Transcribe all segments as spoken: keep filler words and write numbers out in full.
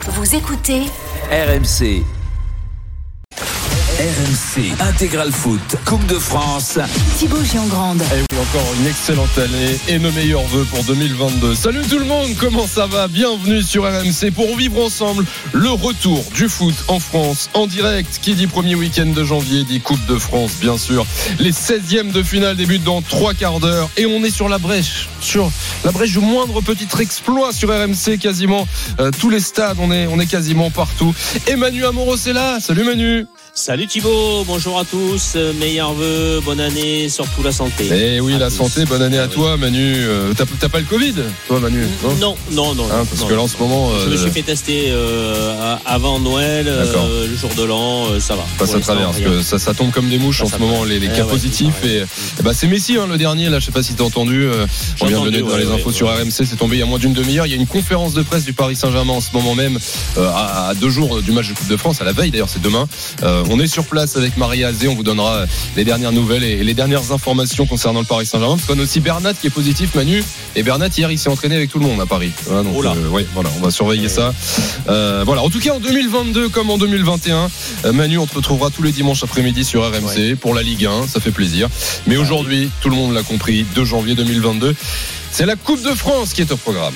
Vous écoutez R M C. R M C Intégral Foot, Coupe de France. Thibaut Giangrande. Et oui, encore une excellente année et nos meilleurs vœux pour deux mille vingt-deux. Salut tout le monde, comment ça va? Bienvenue sur R M C pour vivre ensemble le retour du foot en France en direct. Qui dit premier week-end de janvier dit Coupe de France, bien sûr. Les seizièmes de finale débutent dans trois quarts d'heure et on est sur la brèche, sur la brèche du moindre petit exploit sur R M C. Quasiment euh, tous les stades, on est, on est quasiment partout. Et Manu Amoros est là. Salut Manu. Salut Thibaut, bonjour à tous, meilleurs vœux, bonne année, surtout la santé. Eh oui, à la tous. santé, bonne année à oui. toi Manu. Euh, t'as, t'as pas le Covid, toi Manu? Non, non, non. Hein, parce non. que là en ce moment... Je euh, me suis fait tester euh, avant Noël, euh, le jour de l'an, euh, ça va. Pas ça traverse, que ça, ça tombe comme des mouches ça, en ça ce moment, les, les eh cas ouais, positifs. Et, et bah c'est Messi, hein, le dernier, là, je sais pas si t'as entendu. Euh, on vient de le entendu, mettre dans ouais, les infos ouais, sur ouais. R M C, c'est tombé il y a moins d'une demi-heure. Il y a une conférence de presse du Paris Saint-Germain en ce moment même, euh, à, à deux jours du match de Coupe de France, à la veille d'ailleurs, c'est demain. Euh, on est sur place avec Maria Azé, on vous donnera les dernières nouvelles et les dernières informations concernant le Paris Saint-Germain, parce qu'on a aussi Bernat qui est positif, Manu. Et Bernat hier il s'est entraîné avec tout le monde à Paris. Voilà, donc, Oh là. euh, ouais, voilà, on va surveiller ça. Euh, voilà. En tout cas en deux mille vingt-deux comme en deux mille vingt et un, euh, Manu, on te retrouvera tous les dimanches après-midi sur R M C ouais. pour la Ligue un, ça fait plaisir. Mais aujourd'hui, tout le monde l'a compris, deux janvier deux mille vingt-deux, c'est la Coupe de France qui est au programme.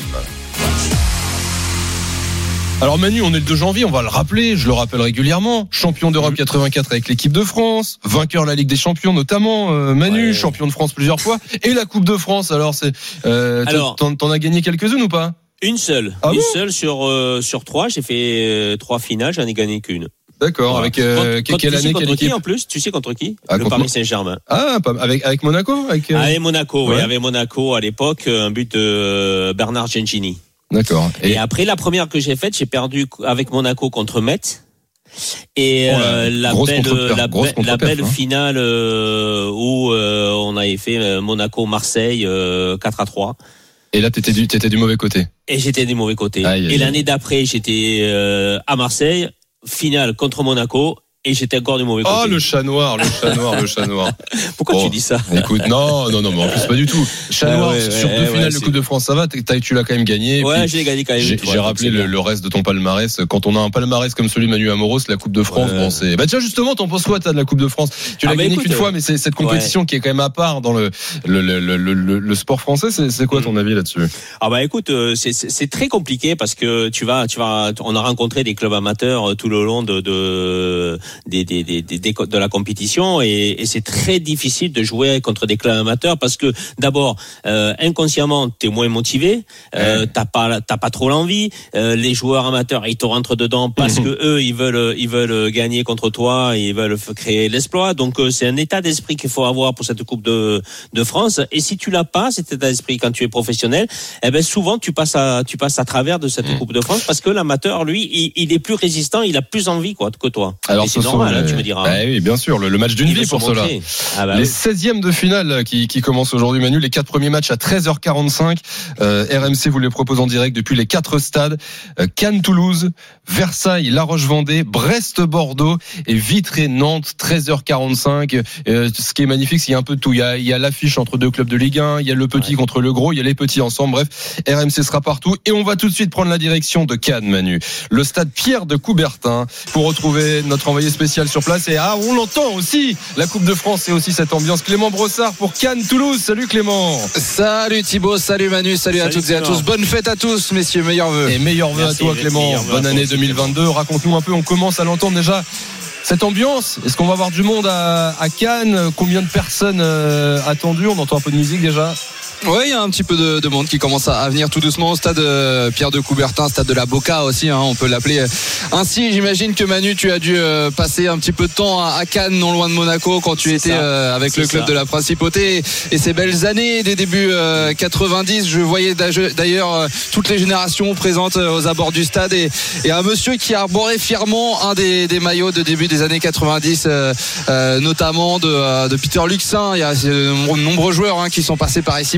Alors Manu, on est le deux janvier, on va le rappeler, je le rappelle régulièrement, champion d'Europe quatre-vingt-quatre avec l'équipe de France, vainqueur de la Ligue des Champions notamment, euh, Manu, ouais. champion de France plusieurs fois, et la Coupe de France, alors c'est, euh, alors, t'en, t'en as gagné quelques-unes ou pas? Une seule, ah une bon seule sur, euh, sur trois, j'ai fait euh, trois finales, j'en ai gagné qu'une. D'accord, voilà. Avec euh, contre, quelle contre, année, contre quelle équipe qui en plus? Tu sais contre qui? ah, Le contre Paris Saint-Germain. Ah, avec, avec Monaco avec, euh... Avec Monaco, ouais. oui, avec Monaco à l'époque, un but de Bernard Gentini. D'accord. Et... et après la première que j'ai faite, j'ai perdu avec Monaco contre Metz. Et oh, euh, la belle, la, be- la belle hein. finale euh, où euh, on avait fait euh, Monaco-Marseille euh, quatre à trois. Et là, t'étais du, t'étais du mauvais côté. Et j'étais du mauvais côté. Aïe, aïe, et l'année d'après, j'étais euh, à Marseille, finale contre Monaco. Et j'étais encore du mauvais côté. Oh, le chat noir, le chat noir, le chat noir. Pourquoi bon, tu dis ça? Écoute, non, non, non, mais en plus, pas du tout. Chat noir, ouais, sur ouais, deux ouais, finales de Coupe de France, ça va, tu l'as quand même gagné. Ouais, j'ai gagné quand même. J'ai, toi, j'ai rappelé le, le reste de ton palmarès. Quand on a un palmarès comme celui de Manu Amoros, la Coupe de France, ouais. bon, c'est. Bah, tiens, justement, t'en penses quoi, t'as de la Coupe de France? Tu l'as ah, gagné qu'une euh... fois, mais c'est cette compétition ouais. qui est quand même à part dans le, le, le, le, le, le sport français. C'est, c'est quoi ton mmh. avis là-dessus? Ah, bah, écoute, c'est, c'est, c'est très compliqué parce que tu vas, tu vas, on a rencontré des clubs amateurs tout le long de, de, des, des, des, des de la compétition et, et c'est très difficile de jouer contre des clubs amateurs parce que d'abord euh, inconsciemment t'es moins motivé, euh, ouais. t'as pas t'as pas trop l'envie, euh, les joueurs amateurs ils te rentrent dedans parce mmh. que eux ils veulent ils veulent gagner contre toi, ils veulent créer l'exploit, donc euh, c'est un état d'esprit qu'il faut avoir pour cette Coupe de de France et si tu l'as pas cet état d'esprit quand tu es professionnel, eh ben souvent tu passes à tu passes à travers de cette mmh. Coupe de France parce que l'amateur lui il, il est plus résistant, il a plus envie quoi que toi. Alors et c'est normal les... hein, tu me diras. Bah, oui, bien sûr, le, le match d'une il vie pour cela. Ah bah les oui. seizièmes de finale qui, qui commencent aujourd'hui, Manu, les quatre premiers matchs à treize heures quarante-cinq. Euh, R M C vous les propose en direct depuis les quatre stades. Euh, Cannes-Toulouse, Versailles, La Roche-Vendée, Brest-Bordeaux et Vitré-Nantes, treize heures quarante-cinq. Euh, ce qui est magnifique, c'est qu'il y a un peu de tout. Il y a, il y a l'affiche entre deux clubs de Ligue un, il y a le petit ouais. contre le gros, il y a les petits ensemble. Bref, R M C sera partout. Et on va tout de suite prendre la direction de Cannes, Manu. Le stade Pierre de Coubertin pour retrouver notre envoyé spécial sur place. Et ah, on l'entend aussi, la Coupe de France et aussi cette ambiance. Clément Brossard pour Cannes-Toulouse. Salut Clément. Salut Thibaut, salut Manu, salut, salut à toutes Clément. Et à tous. Bonne fête à tous, messieurs, meilleurs vœux. Et meilleurs vœux à toi Clément. Bonne année deux mille vingt-deux. Raconte-nous un peu, on commence à l'entendre déjà. Cette ambiance, est-ce qu'on va avoir du monde à, à Cannes? Combien de personnes euh, attendues? On entend un peu de musique déjà. Oui, il y a un petit peu de, de monde qui commence à, à venir tout doucement au stade euh, Pierre de Coubertin, stade de la Boca aussi, hein, on peut l'appeler ainsi. J'imagine que Manu, tu as dû euh, passer un petit peu de temps à, à Cannes, non loin de Monaco, quand tu c'est étais euh, avec c'est le club ça. de la Principauté. Et ces belles années des débuts euh, quatre-vingt-dix, je voyais d'ailleurs euh, toutes les générations présentes euh, aux abords du stade et, et un monsieur qui arborait fièrement un des, des maillots de début des années quatre-vingt-dix, euh, euh, notamment de, euh, de Peter Luxin. Il y a de nombreux joueurs hein, qui sont passés par ici,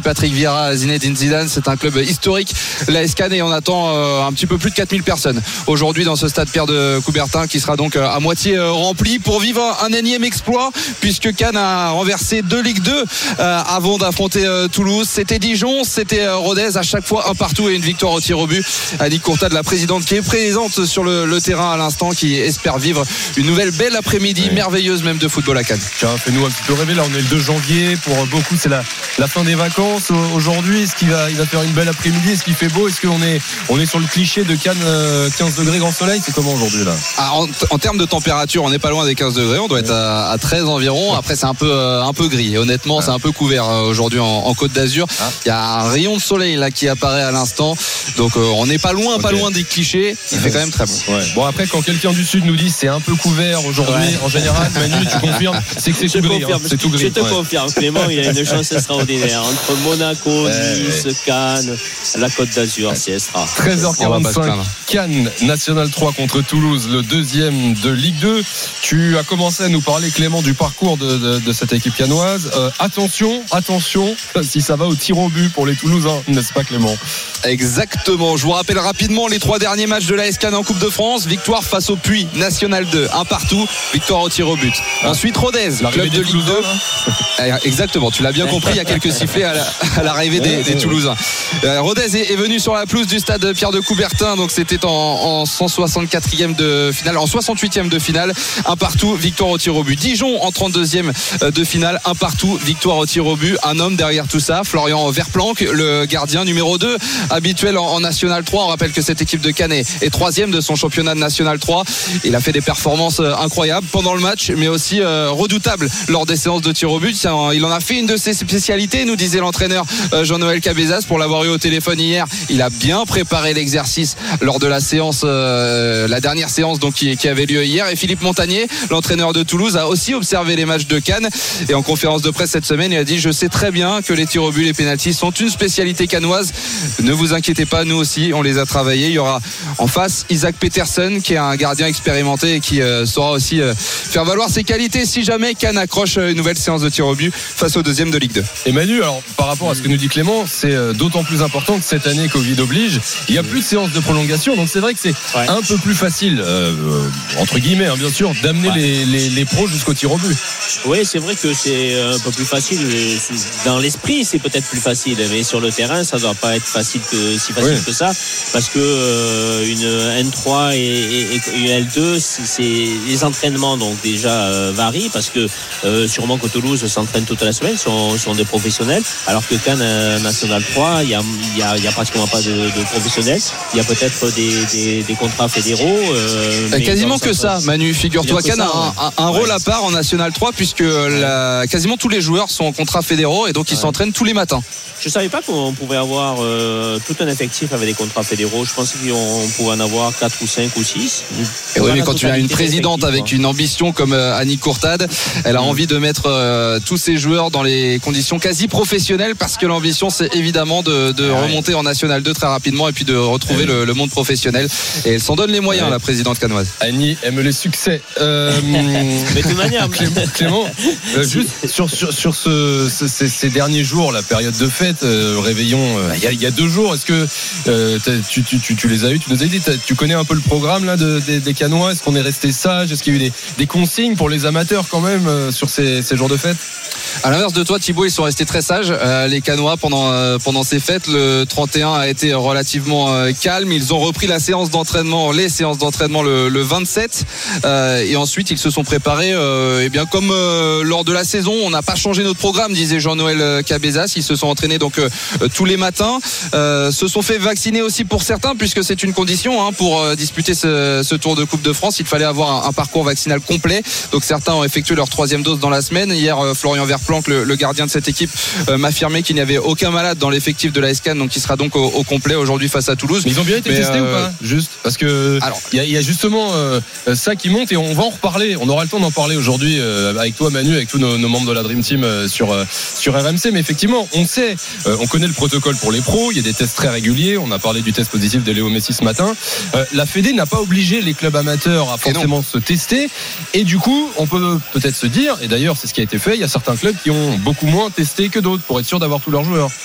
Patrick Vieira, Zinedine Zidane. C'est un club historique, l'A S Cannes, et on attend euh, un petit peu plus de quatre mille personnes aujourd'hui dans ce stade Pierre de Coubertin qui sera donc à moitié rempli pour vivre un énième exploit, puisque Cannes a renversé deux Ligue deux euh, avant d'affronter euh, Toulouse. C'était Dijon, c'était euh, Rodez, à chaque fois un partout et une victoire au tir au but. Annick Courtade, la présidente, qui est présente sur le, le terrain à l'instant, qui espère vivre une nouvelle belle après-midi, oui, merveilleuse même de football à Cannes. Tiens, fais-nous un petit peu rêver. Là, on est le deux janvier. Pour beaucoup, c'est la, la fin des vacances. Aujourd'hui, est-ce qu'il va, il va faire une belle après-midi? Est-ce qu'il fait beau? Est-ce qu'on est, on est sur le cliché de Cannes, euh, quinze degrés grand soleil? C'est comment aujourd'hui là? Ah, en, en termes de température, on n'est pas loin des quinze degrés. On doit être à, à treize environ. Après, c'est un peu, euh, un peu gris. Et honnêtement, ah. c'est un peu couvert euh, aujourd'hui en, en Côte d'Azur. Ah. Il y a un rayon de soleil là qui apparaît à l'instant. Donc, euh, on n'est pas loin, okay. pas loin des clichés. Il fait quand même très bon. Ouais. Bon, après, quand quelqu'un du Sud nous dit c'est un peu couvert aujourd'hui, ouais. en général, Manu, tu confirmes, c'est que c'est tout gris. Hein. C'est tout gris. Je te ouais. confirme, Clément, il a une chance extraordinaire entre Monaco, ouais, Nice, ouais. Cannes, la Côte d'Azur, ouais. C S A. treize heures quarante-cinq, Cannes National trois contre Toulouse, le deuxième de Ligue deux. Tu as commencé à nous parler, Clément, du parcours de, de, de cette équipe cannoise. Euh, attention, attention, si ça va au tir au but pour les Toulousains, n'est-ce pas, Clément? Exactement. Je vous rappelle rapidement les trois derniers matchs de l'A S Cannes en Coupe de France. Victoire face au Puy, National deux, un partout. Victoire au tir au but. Ah. Ensuite, Rodez, club de Ligue deux. Exactement, tu l'as bien compris, il y a quelques sifflets à, la, à l'arrivée des, des Toulousains. Euh, Rodez est, est venu sur la pelouse du stade Pierre de Coubertin, donc c'était en, en cent soixante-quatrième de finale, en soixante-huitième de finale, un partout, victoire au tir au but. Dijon en trente-deuxième de finale, un partout, victoire au tir au but. Un homme derrière tout ça, Florian Verplanck, le gardien numéro deux, habituel en, en National trois. On rappelle que cette équipe de Cannes est troisième de son championnat de National trois. Il a fait des performances incroyables pendant le match, mais aussi euh, redoutables lors des séances de tir au but. Il en a fait une de ses spécialités, nous disait l'entraîneur euh, Jean-Noël Cabezas, pour l'avoir eu au téléphone hier. Il a bien préparé l'exercice lors de la séance, euh, la dernière séance donc qui, qui avait lieu hier. Et Philippe Montagnier, l'entraîneur de Toulouse, a aussi observé les matchs de Cannes, et en conférence de presse cette semaine, il a dit: je sais très bien que les tirs au but, les pénaltys sont une spécialité cannoise. Ne vous inquiétez pas, nous aussi on les a travaillés. Il y aura en face Isaac Peterson, qui est un gardien expérimenté et qui euh, saura aussi euh, faire valoir ses qualités si jamais Cannes accroche une nouvelle séance de tir au but face au deuxième de Ligue deux. Et Manu, alors par rapport à ce que nous dit Clément, c'est euh, d'autant plus important que cette année, Covid oblige, il n'y a plus de séance de prolongation, donc c'est vrai que c'est ouais. un peu plus facile, euh, euh, entre guillemets hein, bien sûr, d'amener ouais. les, les, les pros jusqu'au tir au but. Oui, c'est vrai que c'est un peu plus facile. Dans l'esprit, c'est peut-être plus facile, mais sur le terrain, ça ne doit pas être facile que, si facile oui. que ça, parce que euh, une N trois et, et, et une L deux, c'est, c'est les entraînements donc déjà euh, varient, parce que euh, sûrement que Toulouse s'entraîne toute la semaine, sont, sont des professionnels, alors que Cannes euh, National trois, il y a, il y a, il y a pratiquement pas de, de professionnels. Il y a peut-être des, des, des contrats fédéraux. Euh, quasiment que ça, Manu. Figure-toi, Cannes a un, un, un ouais. rôle à part en National trois, puisque la, quasiment tous les joueurs sont en contrat fédéraux et donc ils ouais. s'entraînent tous les matins. Je ne savais pas qu'on pouvait avoir euh, tout un effectif avec des contrats fédéraux. Je pensais qu'on pouvait en avoir quatre ou cinq ou six. Et oui, mais quand tu as une présidente avec une ambition comme euh, Annick Courtade, elle a mmh. envie de mettre euh, tous ses joueurs dans les conditions quasi professionnelles, parce que l'ambition, c'est évidemment de, de ouais. remonter en National deux très rapidement et puis de retrouver ouais. le, le monde professionnel. Et elle s'en donne les moyens, ouais. la présidente cannoise. Annie aime les succès. Euh, mais de toute manière, Clément, Clément euh, juste sur, sur, sur ce, ce, ces, ces derniers jours, la période de fête, Euh, réveillon il euh, y, y a deux jours, est-ce que euh, tu, tu, tu, tu les as eu, tu nous as dit, tu connais un peu le programme là de, de, des Cannois? Est-ce qu'on est resté sage? Est-ce qu'il y a eu des, des consignes pour les amateurs quand même euh, sur ces, ces jours de fête? À l'inverse de toi, Thibaut, ils sont restés très sages, euh, les Cannois, pendant, euh, pendant ces fêtes. Le trente et un a été relativement euh, calme. Ils ont repris la séance d'entraînement, les séances d'entraînement le, le vingt-sept, euh, et ensuite ils se sont préparés euh, et bien comme euh, lors de la saison. On n'a pas changé notre programme, disait Jean-Noël Cabezas. Ils se sont entraînés donc euh, tous les matins, euh, se sont fait vacciner aussi pour certains, puisque c'est une condition hein, pour euh, disputer ce, ce Tour de Coupe de France. Il fallait avoir un, un parcours vaccinal complet, donc certains ont effectué leur troisième dose dans la semaine. Hier, euh, Florian Verplanck, le, le gardien de cette équipe, euh, m'affirmait qu'il n'y avait aucun malade dans l'effectif de l'A S Cannes, donc il sera donc au, au complet aujourd'hui face à Toulouse. Mais ils ont bien été Mais testés euh... ou pas? Juste parce que il y, y a justement euh, ça qui monte, et on va en reparler. On aura le temps d'en parler aujourd'hui euh, avec toi, Manu, avec tous nos, nos membres de la Dream Team euh, sur euh, sur R M C. Mais effectivement, on sait, euh, on connaît le protocole pour les pros. Il y a des tests très réguliers. On a parlé du test positif de Léo Messi ce matin. Euh, la Fédé n'a pas obligé les clubs amateurs à forcément se tester. Et du coup, on peut peut-être se dire, et d'ailleurs c'est ce qui a été fait, il y a certains clubs qui ont beaucoup moins testé que d'autres pour être sûr d'avoir tous leurs joueurs.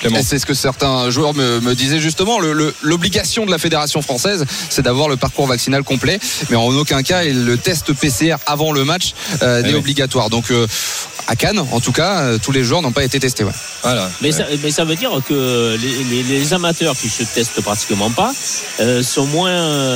Clément. Et c'est ce que certains joueurs me, me disaient justement. Le, le, l'obligation de la fédération française, c'est d'avoir le parcours vaccinal complet, mais en aucun cas le test P C R avant le match euh, n'est oui. obligatoire. Donc euh, à Cannes, en tout cas, euh, tous les joueurs n'ont pas été testés. Ouais. Voilà. Mais, ça, mais ça veut dire que les, les, les amateurs qui se testent pratiquement pas euh, sont moins,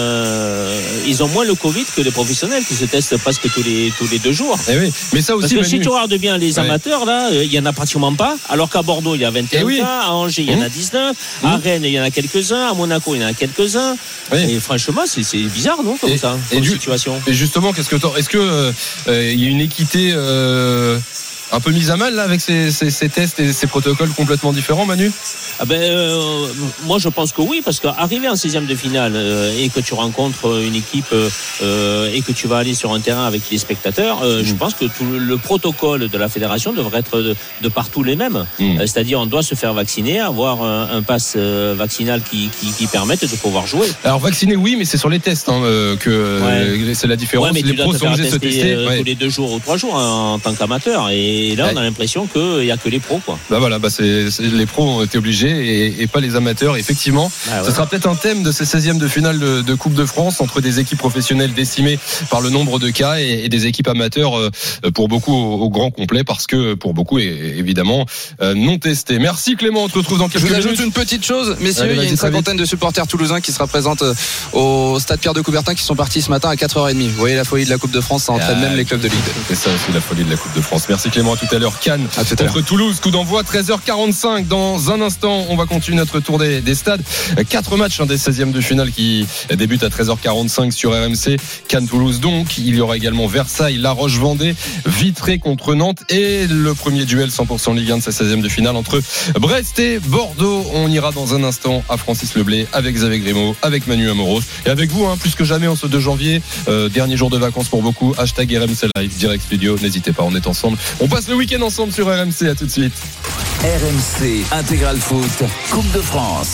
euh, ils ont moins le Covid que les professionnels qui se testent presque tous les tous les deux jours. Et oui. Mais ça aussi, Parce que Manu, si tu regardes bien les amateurs ouais. là, il y en a pratiquement pas. Alors qu'à Bordeaux il y a vingt et un oui. cas, à Angers il y en a dix-neuf, mmh. à Rennes il y en a quelques-uns, à Monaco il y en a quelques-uns. Oui. Et franchement c'est, c'est bizarre non comme et, ça, et comme du, situation. Et justement, qu'est-ce que t'en, est-ce que euh, euh, il y a une équité euh, un peu mise à mal là avec ces, ces, ces tests et ces protocoles complètement différents, Manu? Ah ben, euh, moi je pense que oui, parce qu'arriver en seizième de finale euh, et que tu rencontres une équipe euh, et que tu vas aller sur un terrain avec les spectateurs, euh, mmh. je pense que tout le, le protocole de la fédération devrait être de, de partout les mêmes. Mmh. Euh, c'est-à-dire on doit se faire vacciner, avoir un, un pass euh, vaccinal qui, qui, qui permette de pouvoir jouer. Alors vacciner oui, mais c'est sur les tests hein, euh, que ouais. c'est la différence. Ouais, mais les tu pros dois te sont obligés faire de se tester tester euh, ouais. tous les deux jours ou trois jours hein, en tant qu'amateur. Et là, ouais. on a l'impression qu'il n'y a que les pros, quoi. Bah voilà, bah c'est, c'est, les pros ont été obligés et, et pas les amateurs. Effectivement, ah ouais. ce sera peut-être un thème de ces seizièmes de finale de, de Coupe de France entre des équipes professionnelles décimées par le nombre de cas et, et des équipes amateurs euh, pour beaucoup au, au grand complet parce que pour beaucoup évidemment euh, non testés. Merci Clément, on te retrouve dans quelques minutes. Je vous ajoute une petite chose, messieurs, allez, il y a une cinquantaine de supporters toulousains qui se représentent au stade Pierre de Coubertin qui sont partis ce matin à quatre heures trente. Vous voyez la folie de la Coupe de France, ça entraîne ah, même les clubs de Ligue deux. C'est ça aussi la folie de la Coupe de France. Merci Clément, à tout à l'heure. Cannes à tout à contre l'heure. Toulouse, coup d'envoi treize heures quarante-cinq. Dans un instant, on va continuer notre tour des, des stades. Quatre matchs hein, des seizièmes de finale qui débutent à treize heures quarante-cinq sur R M C. Cannes-Toulouse donc. Il y aura également Versailles, La Roche-Vendée, Vitré contre Nantes et le premier duel cent pour cent Ligue un de ces seizièmes de finale entre Brest et Bordeaux. On ira dans un instant à Francis Leblay avec Xavier Grimaud, avec Manu Amoros et avec vous, hein, plus que jamais en ce deux janvier, euh, dernier jour de vacances pour beaucoup. Hashtag R M C Live, Direct Studio. N'hésitez pas, on est ensemble. On passe le week-end ensemble sur R M C. À tout de suite. R M C Intégral Foot, Coupe de France.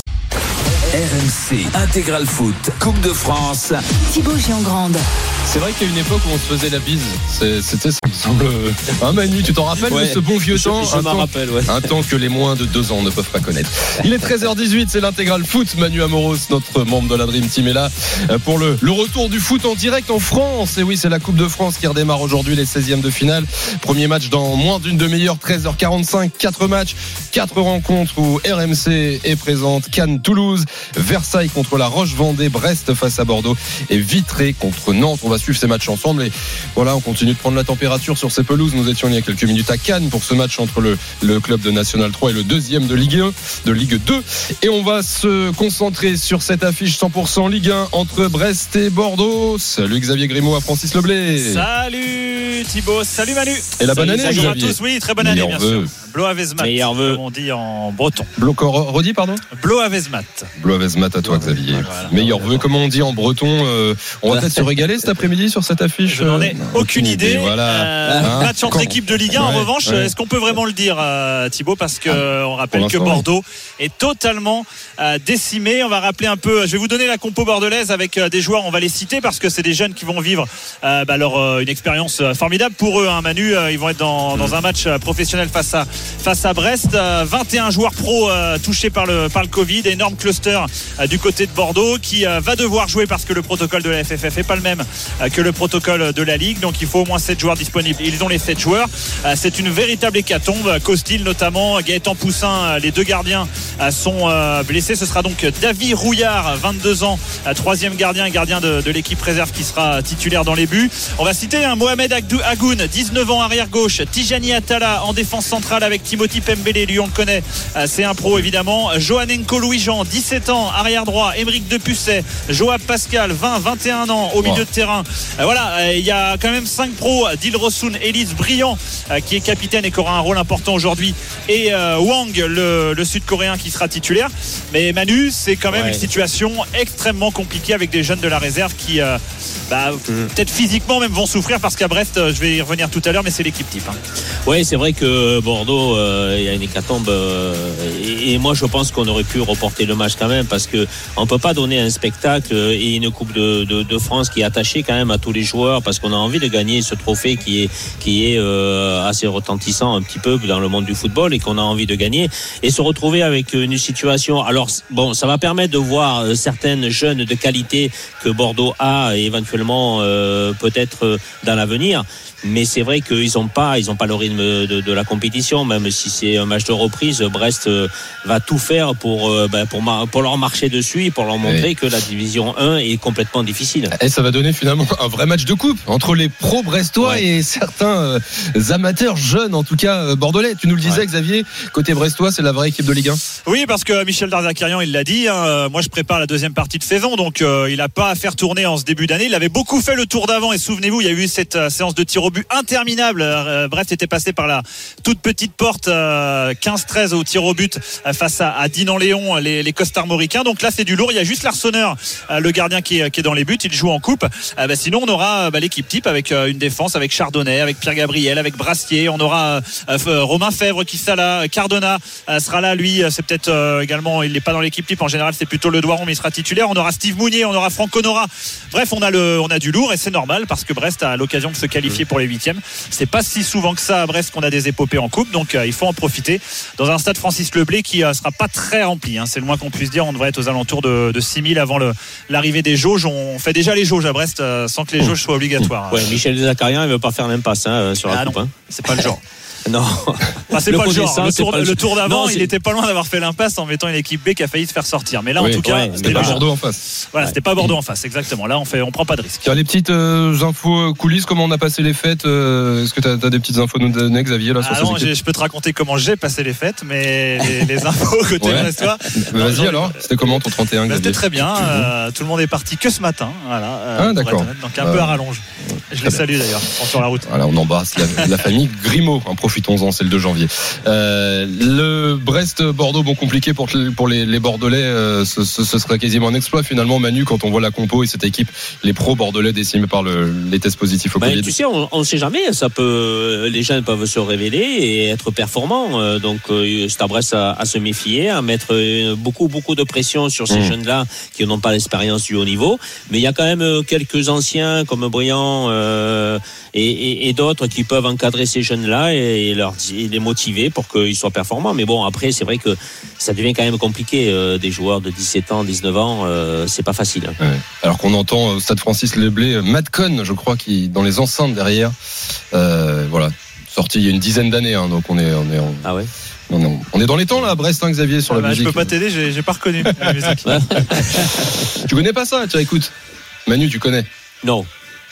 R M C Intégral Foot, Coupe de France. Thibaut Giangrande. C'est vrai qu'il y a une époque où on se faisait la bise. C'est, c'était, ça me semble. Hein, Manu, tu t'en rappelles ouais, de ce bon vieux je, temps je, je m'en rappelle, ouais. Un temps que les moins de deux ans ne peuvent pas connaître. Il est treize heures dix-huit, c'est l'Intégral Foot. Manu Amoros, notre membre de la Dream Team, est là pour le, le retour du foot en direct en France. Et oui, c'est la Coupe de France qui redémarre aujourd'hui, les seizièmes de finale. Premier match dans moins d'une demi-heure, treize heures quarante-cinq. Quatre matchs, quatre rencontres où R M C est présente. Cannes-Toulouse, Versailles contre la Roche-Vendée, Brest face à Bordeaux et Vitré contre Nantes. On va suivre ces matchs ensemble et voilà, on continue de prendre la température sur ces pelouses. Nous étions il y a quelques minutes à Cannes pour ce match entre le, le club de National trois et le deuxième de Ligue un, de Ligue deux, et on va se concentrer sur cette affiche cent pour cent Ligue un entre Brest et Bordeaux. Salut Xavier Grimaud à Francis Leblay. Salut Thibaut, salut Manu. Et la bonne année Bonjour à Xavier. tous, oui, très bonne année bien sûr. Bloavezmat, comme on dit en breton. Blo- Redis, pardon. Bloavezmat. Bloavezmat à toi Xavier. Voilà. Meilleur vœu, comment on dit en breton. euh, On va peut-être se régaler cet après-midi sur cette affiche. Je n'en ai euh, aucune idée. Voilà. Euh, Hein match entre Quand... équipes de Ligue un. Ouais, en revanche, ouais. est-ce qu'on peut vraiment le dire, euh, Thibaut, parce que ah, on rappelle que Bordeaux oui. est totalement euh, décimé. On va rappeler un peu. Je vais vous donner la compo bordelaise avec euh, des joueurs. On va les citer parce que c'est des jeunes qui vont vivre euh, bah, leur euh, une expérience euh, formidable pour eux. Hein, Manu, euh, ils vont être dans, dans un match euh, professionnel face à face à Brest. Euh, vingt et un joueurs pro euh, touchés par le par le Covid. Énorme cluster euh, du côté de Bordeaux qui euh, va devoir jouer parce que le protocole de la F F F est pas le même euh, que le protocole de la Ligue. Donc il faut au moins sept joueurs disponibles. Ils ont les sept joueurs. Euh, c'est une véritable hécatombe. Costil notamment, Gaëtan Poussin, euh, les deux gardiens euh, sont euh, blessés. Ce sera donc David Rouillard, vingt-deux ans, euh, troisième gardien, gardien de, de l'équipe réserve qui sera titulaire dans les buts. On va citer un Mohamed Agoun, dix-neuf ans, arrière gauche. Tijani Atala en défense centrale avec Timothy Pembele, lui on le connaît, euh, c'est un pro évidemment. Johanenko Louis-Jean, dix-sept ans, arrière droit. Émeric Depucet, Joab Pascal, vingt, vingt et un ans au milieu wow. de terrain. Euh, voilà, il euh, y a quand même cinq pros. Dilrosun, Elise Briand euh, qui est capitaine et qui aura un rôle important aujourd'hui, et euh, Wang, le, le sud-coréen qui sera titulaire. Mais Manu, c'est quand même ouais. une situation extrêmement compliquée avec des jeunes de la réserve qui euh, bah, mmh. peut-être physiquement même vont souffrir parce qu'à Brest, je vais y revenir tout à l'heure, mais c'est l'équipe type. Hein. Oui, c'est vrai que Bordeaux Bordeaux, euh, il y a une hécatombe. Euh, et, et moi, je pense qu'on aurait pu reporter le match quand même, parce que on peut pas donner un spectacle et une Coupe de, de, de France qui est attachée quand même à tous les joueurs, parce qu'on a envie de gagner ce trophée qui est qui est euh, assez retentissant un petit peu dans le monde du football et qu'on a envie de gagner, et se retrouver avec une situation. Alors bon, ça va permettre de voir certaines jeunes de qualité que Bordeaux a, et éventuellement euh, peut-être dans l'avenir. Mais c'est vrai qu'ils n'ont pas, ils ont pas le rythme de, de la compétition, même si c'est un match de reprise. Brest va tout faire pour, ben pour, pour leur marcher dessus et pour leur montrer oui. que la division un est complètement difficile. Et ça va donner finalement un vrai match de coupe entre les pros brestois ouais. et certains euh, amateurs jeunes, en tout cas euh, bordelais. Tu nous le disais, ouais. Xavier, côté brestois, c'est la vraie équipe de Ligue un. Oui, parce que Michel Darzacarian, il l'a dit, hein, moi je prépare la deuxième partie de saison, donc euh, il n'a pas à faire tourner en ce début d'année. Il avait beaucoup fait le tour d'avant, et souvenez-vous, il y a eu cette euh, séance de tir au but interminable. Euh, Brest était passé par la toute petite porte euh, quinze treize au tir au but euh, face à, à Dinan-Léon, les, les costarmoricains. Donc là, c'est du lourd. Il y a juste l'Arseneur, euh, le gardien qui est, qui est dans les buts. Il joue en coupe. Euh, bah, sinon, on aura bah, l'équipe type avec euh, une défense avec Chardonnay, avec Pierre Gabriel, avec Brassier. On aura euh, Romain Fèvre qui sera là. Cardona euh, sera là. Lui, c'est peut-être euh, également, il n'est pas dans l'équipe type. En général, c'est plutôt le Doiron, mais il sera titulaire. On aura Steve Mounier, on aura Franck Honora. Bref, on a, le, on a du lourd, et c'est normal parce que Brest a l'occasion de se qualifier pour les huitièmes. C'est pas si souvent que ça à Brest qu'on a des épopées en coupe, donc euh, il faut en profiter dans un stade Francis Leblé qui euh, sera pas très rempli, hein, c'est le moins qu'on puisse dire. On devrait être aux alentours de, de six mille avant le, l'arrivée des jauges. On fait déjà les jauges à Brest euh, sans que les jauges soient obligatoires. Ouais, Michel Zacarian, il veut pas faire l'impasse hein, sur la ah coupe. Non, hein. C'est pas le genre. Non, enfin, c'est le pas le genre. Le tour, pas le... le tour d'avant, non, il était pas loin d'avoir fait l'impasse en mettant une équipe B qui a failli se faire sortir. Mais là, oui, en tout cas, ouais, c'était pas Bordeaux en face. Voilà, ouais. c'était pas Bordeaux en face, exactement. Là, on fait, on prend pas de risque. Tiens, les petites euh, infos coulisses, comment on a passé les fêtes euh, est-ce que tu as des petites infos à nous donner, Xavier, là, sur ah non, je peux te raconter comment j'ai passé les fêtes, mais les, les infos côté ouais. brestois. Vas-y non, alors, c'était comment ton trente et un, Xavier? C'était très bien. Euh, tout le monde est parti que ce matin, voilà. Euh, ah d'accord. Donc un euh, peu à rallonge. Je les salue d'ailleurs sur la route. Voilà, on embrasse la, la famille Grimaud. En profitons-en, c'est le deux janvier. Euh, le Brest-Bordeaux, bon, compliqué pour, pour les, les Bordelais. Euh, ce, ce, ce serait quasiment un exploit finalement, Manu, quand on voit la compo et cette équipe, les pros bordelais décimés par le, les tests positifs au ben, Covid. Tu sais, on ne sait jamais. Ça peut, les jeunes peuvent se révéler et être performants. Donc, c'est à Brest à, à se méfier, à mettre beaucoup, beaucoup de pression sur ces mmh. jeunes-là qui n'ont pas l'expérience du haut niveau. Mais il y a quand même quelques anciens comme Briand euh, et, et, et d'autres qui peuvent encadrer ces jeunes-là et, et, leur, et les motiver pour qu'ils soient performants. Mais bon, après, c'est vrai que ça devient quand même compliqué. Euh, des joueurs de dix-sept ans, dix-neuf ans, euh, c'est pas facile. Hein. Ouais. Alors qu'on entend au stade Francis Leblé, Matt Cohn, je crois, qui dans les enceintes derrière, euh, voilà, sorti il y a une dizaine d'années. Hein, donc on est, on est en... Ah ouais. Non, non. On est dans les temps là à Brest, hein, Xavier, sur ah la bah, musique. Je peux pas t'aider, j'ai, j'ai pas reconnu la musique. Tu connais pas ça? Tiens, écoute. Manu, tu connais? Non.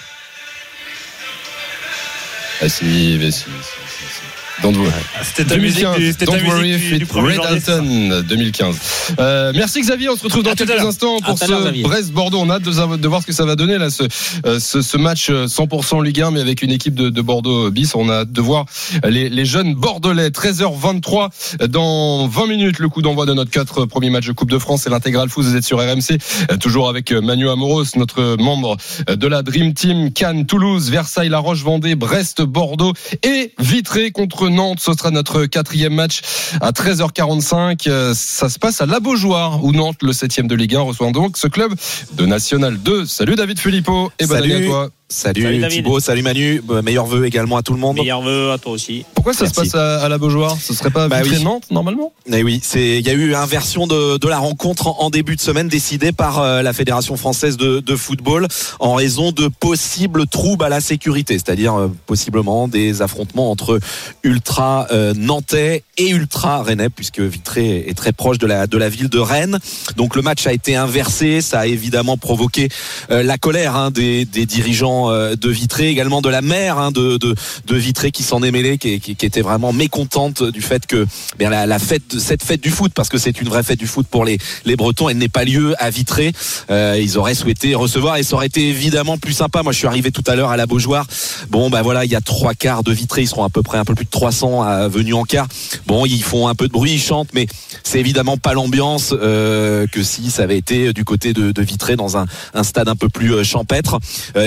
Ah si, mais si, si, si. Don't worry. C'était ta musique du, c'était Don't ta worry musique du, du Red Alton deux mille quinze. Euh, merci Xavier, on se retrouve dans à quelques instants pour ce Brest-Bordeaux. On a hâte de, de voir ce que ça va donner là, ce, ce, ce match cent pour cent Ligue un, mais avec une équipe de, de Bordeaux bis. On a hâte de voir les, les jeunes Bordelais. treize heures vingt-trois dans vingt minutes, le coup d'envoi de notre quatre premier match de Coupe de France. C'est l'intégral foot. Vous êtes sur R M C, toujours avec Manu Amoros, notre membre de la Dream Team. Cannes, Toulouse, Versailles, La Roche-Vendée, Brest, Bordeaux et Vitré contre Nantes. Ce sera notre quatrième match à treize heures quarante-cinq. Ça se passe à La Beaujoire où Nantes, le septième de Ligue un, reçoit donc ce club de National deux. Salut David Filippo et bonne année à toi. Salut, salut Thibaut, salut Manu, meilleurs vœux également à tout le monde. Meilleurs vœux à toi aussi. Pourquoi ça Merci. se passe à, à La Beaujoire? Ce serait pas bah Vitré oui. Nantes normalement? Eh oui, c'est il y a eu inversion de, de la rencontre en, en début de semaine décidée par euh, la Fédération française de, de football en raison de possibles troubles à la sécurité, c'est-à-dire euh, possiblement des affrontements entre ultra euh, nantais et ultra rennais, puisque Vitré est très proche de la de la ville de Rennes. Donc le match a été inversé, ça a évidemment provoqué euh, la colère hein, des, des dirigeants de Vitré, également de la maire hein, de, de, de Vitré qui s'en est mêlée, qui, qui, qui était vraiment mécontente du fait que bien, la, la fête, cette fête du foot, parce que c'est une vraie fête du foot pour les, les Bretons, elle n'est pas lieu à Vitré. Euh, ils auraient souhaité recevoir et ça aurait été évidemment plus sympa. Moi je suis arrivé tout à l'heure à La Beaujoire. Bon bah voilà, il y a trois quarts de Vitré, ils seront à peu près un peu plus de trois cents à, venus en quart. Bon, ils font un peu de bruit, ils chantent, mais c'est évidemment pas l'ambiance euh, que si ça avait été du côté de, de Vitré dans un, un stade un peu plus champêtre. Euh, il y aura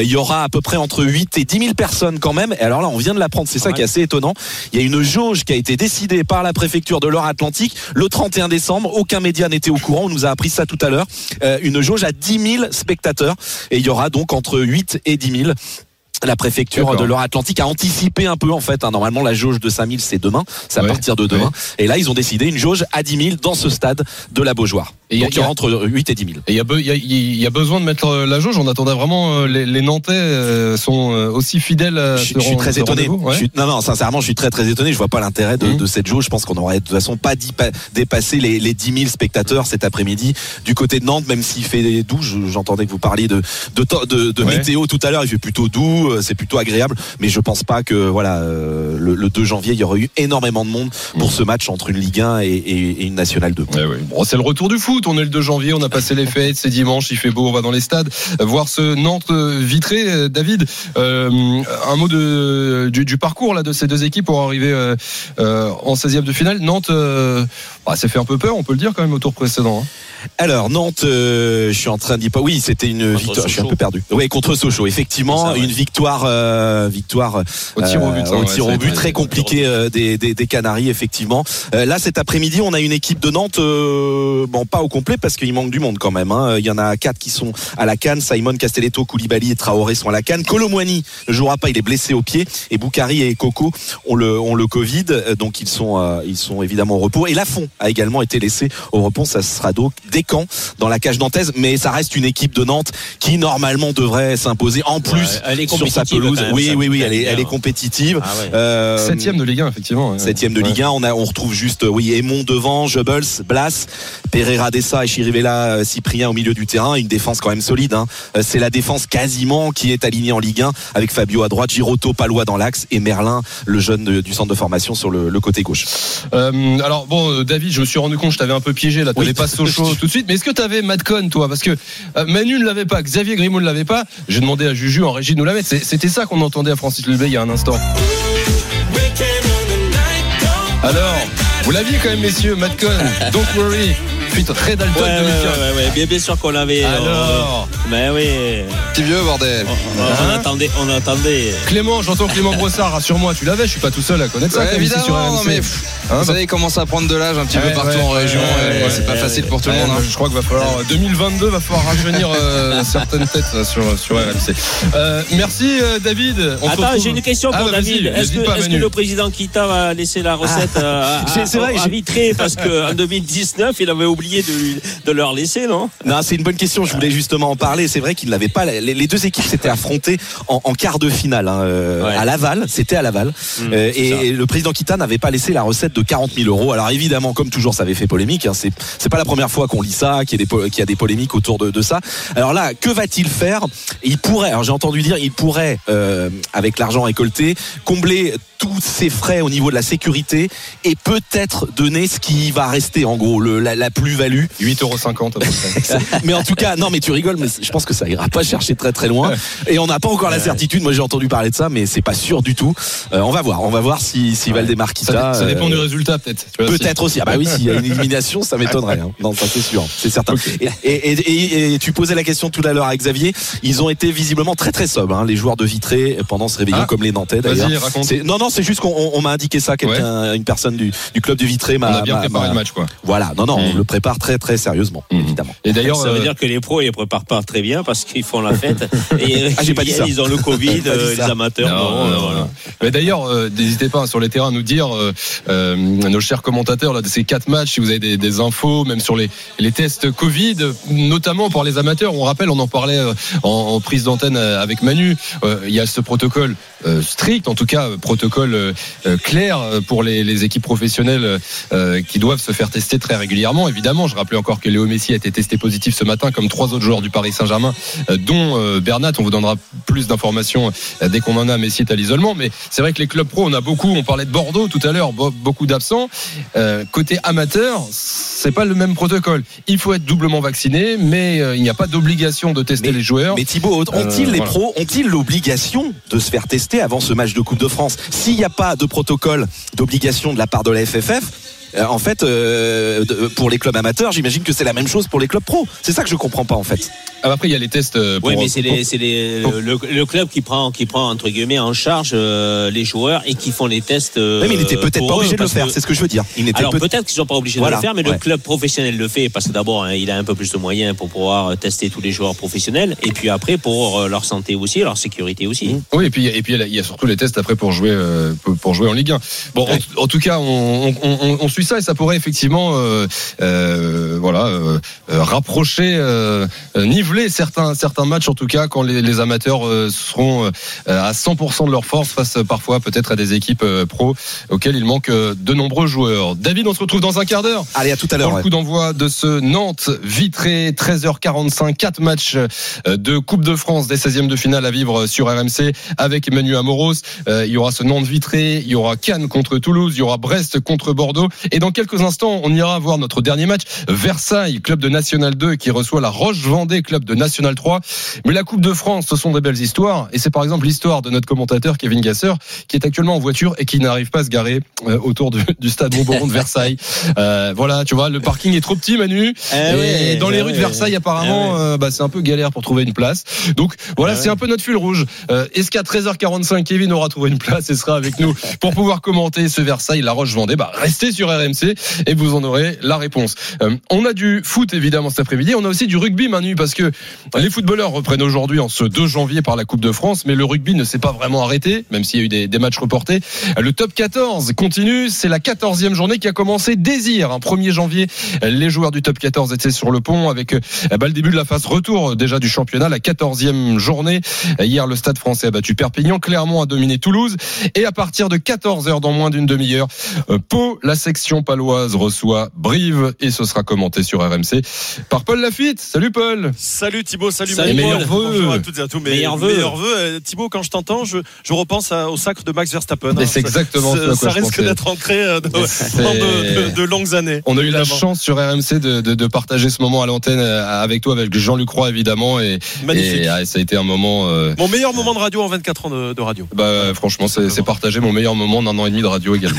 à peu près entre huit et dix mille personnes quand même. Et alors là, on vient de l'apprendre, c'est ça ouais. qui est assez étonnant. Il y a une jauge qui a été décidée par la préfecture de Loire-Atlantique le trente et un décembre. Aucun média n'était au courant, on nous a appris ça tout à l'heure. Euh, une jauge à dix mille spectateurs. Et il y aura donc entre huit et dix mille. La préfecture D'accord. de Loire-Atlantique a anticipé un peu en fait. Hein. Normalement, la jauge de cinq mille, c'est demain. C'est à ouais. partir de demain. Ouais. Et là, ils ont décidé une jauge à dix mille dans ce stade de la Beaujoire. Et donc, il y a entre huit et dix mille. Et il y a, be- y, a, y a besoin de mettre la jauge. On attendait vraiment les, les Nantais sont aussi fidèles. À je, je suis très étonné. Ouais. Je suis, non, non, sincèrement, je suis très très étonné. Je vois pas l'intérêt de, mmh. de cette jauge. Je pense qu'on aurait de toute façon pas dit, pas, dépassé les, les dix mille spectateurs cet après-midi du côté de Nantes, même s'il fait doux. J'entendais que vous parliez de, de, de, de ouais. météo tout à l'heure. Il fait plutôt doux. C'est plutôt agréable. Mais je pense pas que voilà euh, le, le deux janvier il y aurait eu énormément de monde pour mmh. ce match entre une Ligue un et, et, et une Nationale deux. Ouais, ouais. Bon, c'est le retour du foot. On est le deux janvier, on a passé les fêtes, c'est dimanche, il fait beau, on va dans les stades voir ce Nantes-Vitré. David, euh, un mot de, du, du parcours là de ces deux équipes pour arriver euh, euh, en seizième de finale. Nantes, euh, bah, ça fait un peu peur, on peut le dire quand même au tour précédent. Hein. Alors Nantes, euh, je suis en train de dire pas. Oui, c'était une contre victoire. Sochaux. Je suis un peu perdu. Oui, contre Sochaux, effectivement, ça, ouais. une victoire, euh, victoire au tir au but, euh, au tir ouais, au but, très compliqué euh, des, des, des Canaries, effectivement. Euh, là, cet après-midi, on a une équipe de Nantes, euh, bon, pas au complet parce qu'il manque du monde quand même. Hein. Il y en a quatre qui sont à la canne. Simon, Castelletto, Koulibaly et Traoré sont à la canne. Kolo Muani ne jouera pas, il est blessé au pied. Et Boukari et Coco ont le, ont le Covid, donc ils sont, euh, ils sont évidemment au repos. Et Lafont a également été laissé au repos. Ça sera donc Descamps dans la cage nantaise, mais ça reste une équipe de Nantes qui normalement devrait s'imposer en plus ouais, sur sa pelouse. Même, oui, oui, oui, elle est, elle est compétitive. Ah ouais. euh, septième de Ligue un, effectivement. Septième de Ligue un, on a, on retrouve juste, oui, Aymon devant, Goebbels, Blas, Pereira Dessa et Chirivella Cyprien au milieu du terrain. Une défense quand même solide. Hein. C'est la défense quasiment qui est alignée en Ligue un avec Fabio à droite, Girotto, Palois dans l'axe et Merlin, le jeune de, du centre de formation sur le, le côté gauche. Euh, alors bon, David, je me suis rendu compte, je t'avais un peu piégé là, tu n'avais oui. pas Sochaux tout de suite, mais est-ce que tu avais Madcon, toi? Parce que euh, Manu ne l'avait pas, Xavier Grimaud ne l'avait pas. J'ai demandé à Juju en régie de nous la mettre. C'était ça qu'on entendait à Francis Lubé il y a un instant. Alors, vous l'aviez quand même, messieurs, Madcon, Don't Worry. Suite Red Dalton ouais, deux mille quinze. Ouais, ouais, ouais, bien, bien sûr qu'on l'avait. Alors, euh, mais oui. Petit vieux bordel. On, on, hein on attendait, on attendait. Clément, j'entends Clément Brossard. Rassure-moi, tu l'avais. Je suis pas tout seul à connaître ouais, ça. Évidemment, sur R M C. mais pff, hein, vous savez, il commence à prendre de l'âge un petit ouais, peu partout ouais, en région. Ouais, ouais, c'est pas ouais, facile pour tout le monde. Hein. Je crois qu'il va falloir deux mille vingt-deux, va falloir rajeunir euh, certaines têtes sur sur R M C. Euh, merci euh, David. On Attends, j'ai une question pour ah, bah, David. Est-ce que, est-ce que le président Kita va laisser la recette ah, à, à, c'est vrai, à Vitré parce qu'en deux mille dix-neuf, il avait oublié de lui, de leur laisser, non? Non, c'est une bonne question. Je voulais justement en parler. C'est vrai qu'ils n'avaient pas. Les, les deux équipes s'étaient affrontées en, en quart de finale hein, ouais. à Laval. C'était à Laval. Mmh, euh, et, et le président Kita n'avait pas laissé la recette de quarante mille euros. Alors évidemment, comme toujours, ça avait fait polémique. Hein, c'est c'est pas la première fois qu'on lit ça, qu'il y a des qu'il y a des polémiques autour de, de ça. Alors là, que va-t-il faire? Il pourrait. Alors j'ai entendu dire, il pourrait, euh, avec l'argent récolté, combler tous ses frais au niveau de la sécurité et peut-être donner ce qui va rester en gros le, la, la plus-value. huit euros cinquante à peu près. Mais en tout cas, non mais tu rigoles, mais je pense que ça ira pas chercher très très loin. Et on n'a pas encore la certitude. Moi j'ai entendu parler de ça, mais c'est pas sûr du tout. Euh, on va voir, on va voir si, si ouais. Valdemar Kita. Ça, ça dépend euh, du résultat peut-être. Peut-être aussi. Ah bah oui, s'il y a une élimination, ça m'étonnerait. Hein. Non, ça c'est sûr, c'est certain. Okay. Et, et, et, et tu posais la question tout à l'heure à Xavier. Ils ont été visiblement très très sobres, hein, les joueurs de Vitré pendant ce réveillon, ah, comme les Nantais d'ailleurs. Vas-y, raconte. C'est, non non, c'est juste qu'on on m'a indiqué ça. Quelqu'un, ouais. une personne du, du club de Vitré m'a. On a bien préparé le match quoi. Voilà, non non, mmh. on le prépare très très sérieusement, mmh. évidemment. Et d'ailleurs, ça veut euh... dire que les pros ils préparent pas très bien parce qu'ils font la fête et ah, j'ai pas dit ça. Ils ont le Covid, euh, les amateurs. Non, non, non, voilà. Mais d'ailleurs, euh, n'hésitez pas sur les terrains à nous dire, euh, euh, nos chers commentateurs là, de ces quatre matchs, si vous avez des, des infos, même sur les, les tests Covid, notamment pour les amateurs. On rappelle, on en parlait euh, en, en prise d'antenne avec Manu. Euh, il y a ce protocole euh, strict, en tout cas protocole euh, clair pour les, les équipes professionnelles euh, qui doivent se faire tester très régulièrement. Évidemment, je rappelais encore que Léo Messi a été testé positif ce matin, comme trois autres joueurs du Paris Saint-Germain, euh, dont euh, Bernat. On vous donnera plus d'informations euh, dès qu'on en a. Messi est à l'isolement, mais c'est vrai que les clubs pro, on a beaucoup. On parlait de Bordeaux tout à l'heure, beaucoup d'absents. Euh, côté amateur, c'est pas le même protocole. Il faut être doublement vacciné, mais euh, il n'y a pas d'obligation de tester mais, les joueurs. Mais Thibaut, ont-ils euh, les voilà. pros, ont-ils l'obligation de se faire tester avant ce match de Coupe de France? S'il n'y a pas de protocole d'obligation de la part de la F F F, euh, en fait, euh, pour les clubs amateurs, j'imagine que c'est la même chose pour les clubs pro. C'est ça que je comprends pas en fait. Après, il y a les tests. Pour, oui, mais c'est, pour, les, c'est les, pour, le, le club qui prend, qui prend entre guillemets en charge euh, les joueurs et qui font les tests. Euh, oui, mais il n'était peut-être pas obligé de le faire. Que, c'est ce que je veux dire. Il alors peut... peut-être qu'ils sont pas obligés voilà, de le faire, mais ouais. le club professionnel le fait parce que d'abord, hein, il a un peu plus de moyens pour pouvoir tester tous les joueurs professionnels et puis après pour euh, leur santé aussi, leur sécurité aussi. Oui, et puis et puis il y a surtout les tests après pour jouer euh, pour jouer en Ligue un. Bon, ouais. en, en tout cas, on, on, on, on suit ça et ça pourrait effectivement, euh, euh, voilà, euh, rapprocher, euh, niveler certains certains matchs en tout cas quand les, les amateurs euh, seront euh, à cent pour cent de leur force face parfois peut-être à des équipes euh, pro auxquelles il manque euh, de nombreux joueurs. David, on se retrouve dans un quart d'heure. Allez, à tout à l'heure. Pour le coup ouais. d'envoi de ce Nantes-Vitré, treize heures quarante-cinq, quatre matchs de Coupe de France des seizièmes de finale à vivre sur R M C avec Manu Amoros. Euh, il y aura ce Nantes-Vitré, il y aura Cannes contre Toulouse, il y aura Brest contre Bordeaux. Et dans quelques instants, on ira voir notre dernier match, Versailles, club de National deux qui reçoit la Roche-Vendée, club de National trois. Mais la Coupe de France, ce sont des belles histoires. Et c'est par exemple l'histoire de notre commentateur Kevin Gasser, qui est actuellement en voiture et qui n'arrive pas à se garer euh, autour de, du stade Montboron de Versailles. Euh, voilà, tu vois, le parking est trop petit, Manu. Eh et ouais, dans les rues ouais, de Versailles, apparemment, ouais. euh, bah, c'est un peu galère pour trouver une place. Donc voilà, ouais. c'est un peu notre fil rouge. Euh, est-ce qu'à treize heures quarante-cinq, Kevin aura trouvé une place et sera avec nous pour pouvoir commenter ce Versailles, la Roche-Vendée? Bah, restez sur R M C et vous en aurez la réponse. Euh, on a du foot évidemment cet après-midi. On a aussi du rugby, Manu, parce que les footballeurs reprennent aujourd'hui en ce deux janvier par la Coupe de France, mais le rugby ne s'est pas vraiment arrêté, même s'il y a eu des, des matchs reportés. Le top quatorze continue. C'est la quatorzième journée qui a commencé dès hier. Un premier janvier, les joueurs du top quatorze étaient sur le pont avec bah, le début de la phase retour déjà du championnat, la quatorzième journée. Hier, le Stade Français a battu Perpignan, Clermont a dominé Toulouse et à partir de quatorze heures, dans moins d'une demi-heure, Pau, la section paloise reçoit Brive et ce sera commenté sur R M C par Paul Lafitte. Salut Paul. Salut Thibaut, salut, salut Paul. Meilleurs vœux. Bonjour à toutes et à tous. Mes meilleurs vœux. Meilleurs vœux. Thibaut, quand je t'entends, je, je repense à, au sacre de Max Verstappen. Et c'est exactement ça. Ça risque d'être ancré de, de, de, de longues années. On a eu la chance sur R M C de, de, de partager ce moment à l'antenne avec toi, avec Jean-Luc Roy évidemment. Et, magnifique. Et, et ça a été un moment. Euh, mon meilleur moment de radio en vingt-quatre ans de, de radio. Bah franchement, c'est, c'est partagé. Mon meilleur moment d'un an et demi de radio également.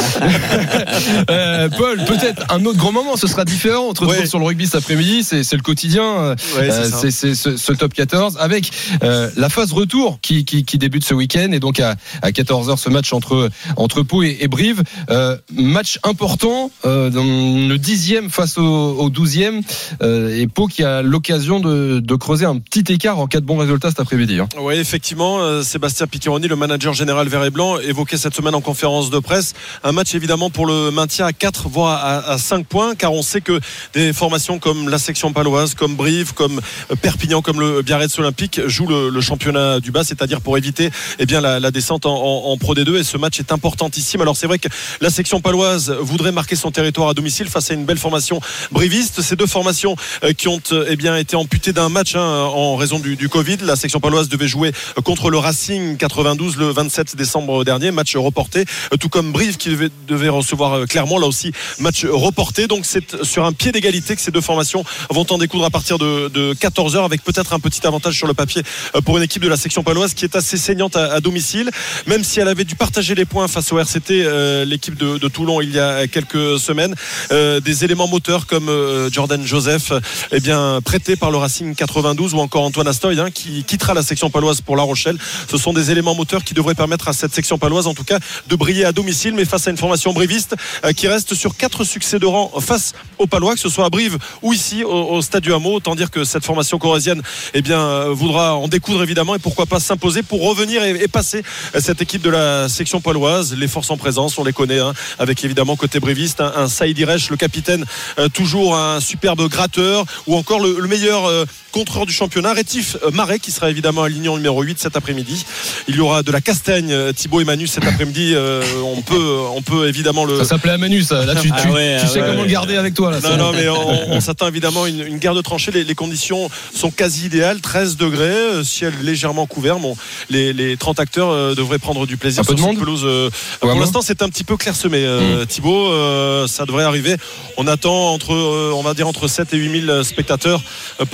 euh, Paul, peut-être un autre grand moment. Ce sera différent. On se retrouve ouais. sur le rugby cet après-midi. C'est, c'est le quotidien. Ouais, euh, c'est, c'est ce, ce top quatorze avec euh, la phase retour qui, qui, qui débute ce week-end et donc à, à quatorze heures ce match entre entre Pau et, et Brive. Euh, match important euh, dans le dixième face au, au douzième euh, et Pau qui a l'occasion de, de creuser un petit écart en cas de bon résultat cet après-midi. Hein. Oui, effectivement, euh, Sébastien Piccheroni, le manager général vert et blanc, évoquait cette semaine en conférence de presse un match évidemment pour le maintien à quatre voire à, à cinq points, car on sait que des formations comme la section paloise, comme Brive, comme Perpignan, comme le Biarritz Olympique jouent le, le championnat du bas, c'est-à-dire pour éviter eh bien, la, la descente en, en, en Pro D deux, et ce match est importantissime. Alors c'est vrai que la section paloise voudrait marquer son territoire à domicile face à une belle formation briviste. Ces deux formations euh, qui ont eh bien, été amputées d'un match hein, en raison du, du Covid. La section paloise devait jouer contre le Racing quatre-vingt-douze le vingt-sept décembre dernier, match reporté, tout comme Brive qui devait, devait recevoir Clermont, là aussi match reporté. Donc c'est sur un pied d'égalité que ces deux formations vont en découdre à partir de, de quatorze heures, avec peut-être un petit avantage sur le papier pour une équipe de la section paloise qui est assez saignante à, à domicile, même si elle avait dû partager les points face au R C T, euh, l'équipe de, de Toulon il y a quelques semaines. Euh, des éléments moteurs comme euh, Jordan Joseph eh bien, prêté par le Racing quatre-vingt-douze, ou encore Antoine Astoy hein, qui quittera la section paloise pour La Rochelle. Ce sont des éléments moteurs qui devraient permettre à cette section paloise en tout cas de briller à domicile, mais face à une formation briviste euh, qui reste sur quatre succès de rang face aux Palois, que ce soit à Brive ou ici au, au Stade du Hameau. Autant dire que cette formation corrézienne eh bien, euh, voudra en découdre évidemment, et pourquoi pas s'imposer pour revenir et, et passer cette équipe de la section paloise. Les forces en présence, on les connaît hein, avec évidemment côté briviste un, un Saïd Irech, le capitaine, euh, toujours un superbe gratteur, ou encore le, le meilleur euh, contreur du championnat, Rétif Marais, qui sera évidemment aligné en numéro huit cet après-midi. Il y aura de la castagne, Thibaut et Manu cet après-midi. Euh, on peut, on peut évidemment le. Ça s'appelait à Manu, ça. Là, tu, ah tu, ouais, tu ah sais ouais, comment ouais. le garder avec toi. Là, non, non, mais on, on s'attend évidemment à une, une guerre de tranchées. Les, les conditions sont quasi idéales. treize degrés, ciel légèrement couvert. Bon, les, les trente acteurs euh, devraient prendre du plaisir un sur peu de cette monde pelouse. Euh, ouais, pour l'instant, c'est un petit peu clairsemé. Euh, mmh. Thibaut, euh, ça devrait arriver. On attend entre, euh, on va dire entre sept et huit mille spectateurs pour ce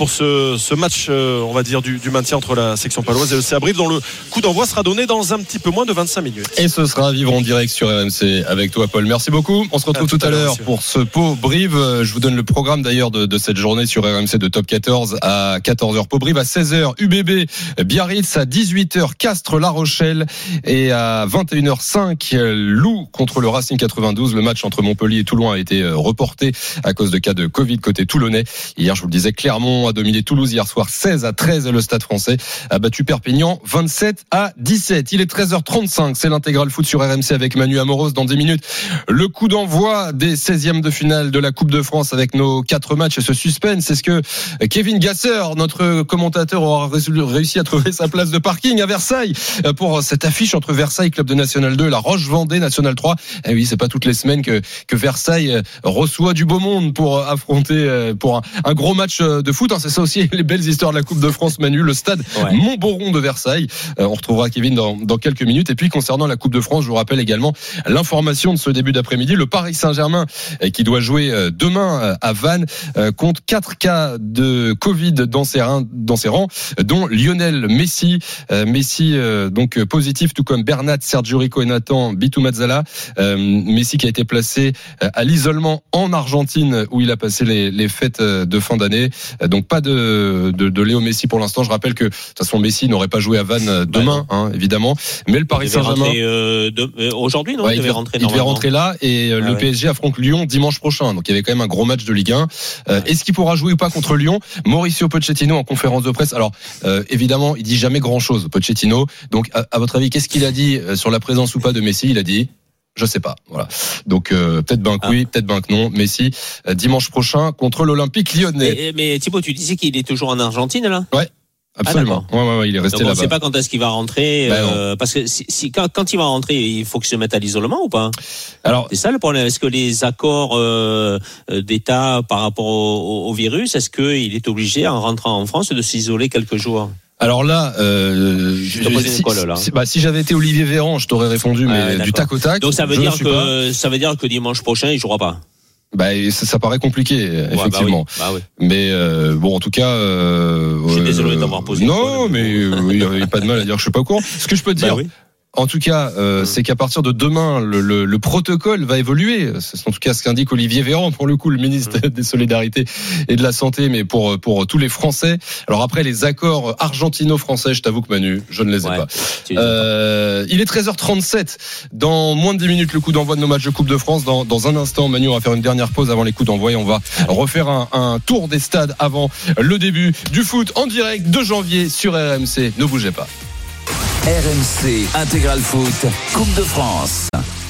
ce, ce match, euh, on va dire, du, du maintien entre la section paloise et le C A Brive, dont le coup d'envoi sera donné dans un petit peu moins de vingt-cinq minutes. Et ce sera à vivre en direct sur R M C avec toi, Paul. Merci beaucoup. On se retrouve à tout, tout à l'heure pour ce Pau Brive. Je vous donne le programme d'ailleurs de, de cette journée sur R M C de Top quatorze à quatorze heures. Pau Brive à seize heures, U B B Biarritz à dix-huit heures, Castres La Rochelle, et à vingt et une heures cinq, Loup contre le Racing quatre-vingt-douze. Le match entre Montpellier et Toulon a été reporté à cause de cas de Covid côté toulonnais. Hier, je vous le disais, Clermont a dominé Toulouse hier soir seize à treize, et le Stade Français a battu Perpignan vingt-sept à dix-sept. Il est treize heures trente-cinq, c'est l'intégral foot sur R M C avec Manu Amoros. Dans dix minutes, le coup d'envoi des seizièmes de finale de la Coupe de France avec nos quatre matchs et ce suspense. C'est ce que Kevin Gasser, notre commentateur, aura réussi à trouver sa place de parking à Versailles pour cette affiche entre Versailles, club de National deux, et la Roche-Vendée, National trois. Et oui, c'est pas toutes les semaines que, que Versailles reçoit du beau monde pour affronter, pour un, un gros match de foot. C'est ça aussi les belles histoires de la Coupe de France, Manu. Le stade ouais. Montboron de Versailles. On retrouvera Kevin dans, dans quelques minutes. Et puis, concernant la Coupe de France, je vous rappelle également l'information de ce début d'après-midi. Le Paris Saint-Germain, qui doit jouer demain à Vannes, compte quatre cas de Covid dans ses rangs, dans ses rangs, dont Lionel Messi. Messi, donc positif, tout comme Bernat, Sergio Rico et Nathan Bitou Mazzala. Messi qui a été placé à l'isolement en Argentine, où il a passé les, les fêtes de fin d'année. Donc pas de, de, de Léo Messi pour l'instant. Je rappelle que de toute façon Messi n'aurait pas joué à Vannes demain, hein, évidemment. Mais le Paris Saint-Germain euh, de, euh, aujourd'hui, non, ouais, il devait rentrer. Il devait rentrer là, et ah, le ouais. P S G affronte Lyon dimanche prochain. Donc il y avait quand même un gros match de Ligue un. Euh, ouais. Est-ce qu'il pourra jouer ou pas contre Lyon? Mauricio Pochettino en conférence de presse. Alors euh, évidemment, il dit jamais grand-chose, Pochettino. Donc à, à votre avis, qu'est-ce qu'il a dit sur la présence ou pas de Messi? Il a dit je sais pas, voilà. Donc euh, peut-être ben que oui, peut-être ben que non. Messi euh, dimanche prochain contre l'Olympique Lyonnais. Mais, mais Thibaut, tu disais qu'il est toujours en Argentine là? Ouais. Absolument. Ah, ouais, ouais, ouais, il est resté donc, là-bas. On ne sait pas quand est-ce qu'il va rentrer, ben euh, parce que si, si quand, quand il va rentrer, il faut qu'il se mette à l'isolement ou pas? Alors, c'est ça le problème. Est-ce que les accords euh, d'État par rapport au, au, au virus, est-ce qu'il est obligé en rentrant en France de s'isoler quelques jours? Alors là, euh, je, je, si, colle, là. Si, bah, si j'avais été Olivier Véran, je t'aurais répondu, mais ouais, du tac au tac. Donc ça veut dire que pas. ça veut dire que dimanche prochain, il jouera pas. Bah ça, ça paraît compliqué, ouais, effectivement. Bah oui, bah oui. Mais euh, bon, en tout cas, euh, je suis désolé d'avoir posé. Non, mais il n'y a pas de mal à dire que je suis pas au courant. Ce que je peux te dire. Bah oui. En tout cas, euh, c'est qu'à partir de demain, le, le, le protocole va évoluer. C'est en tout cas ce qu'indique Olivier Véran, pour le coup, le ministre des Solidarités et de la Santé, mais pour pour tous les Français. Alors après, les accords argentino-français, je t'avoue que Manu, je ne les ai ouais, pas. Euh, il est treize heures trente-sept. Dans moins de dix minutes, le coup d'envoi de nos matchs de Coupe de France. Dans, dans un instant, Manu, on va faire une dernière pause avant les coups d'envoi et on va refaire un, un tour des stades avant le début du foot en direct de janvier sur R M C. Ne bougez pas. R M C Intégral Foot, Coupe de France.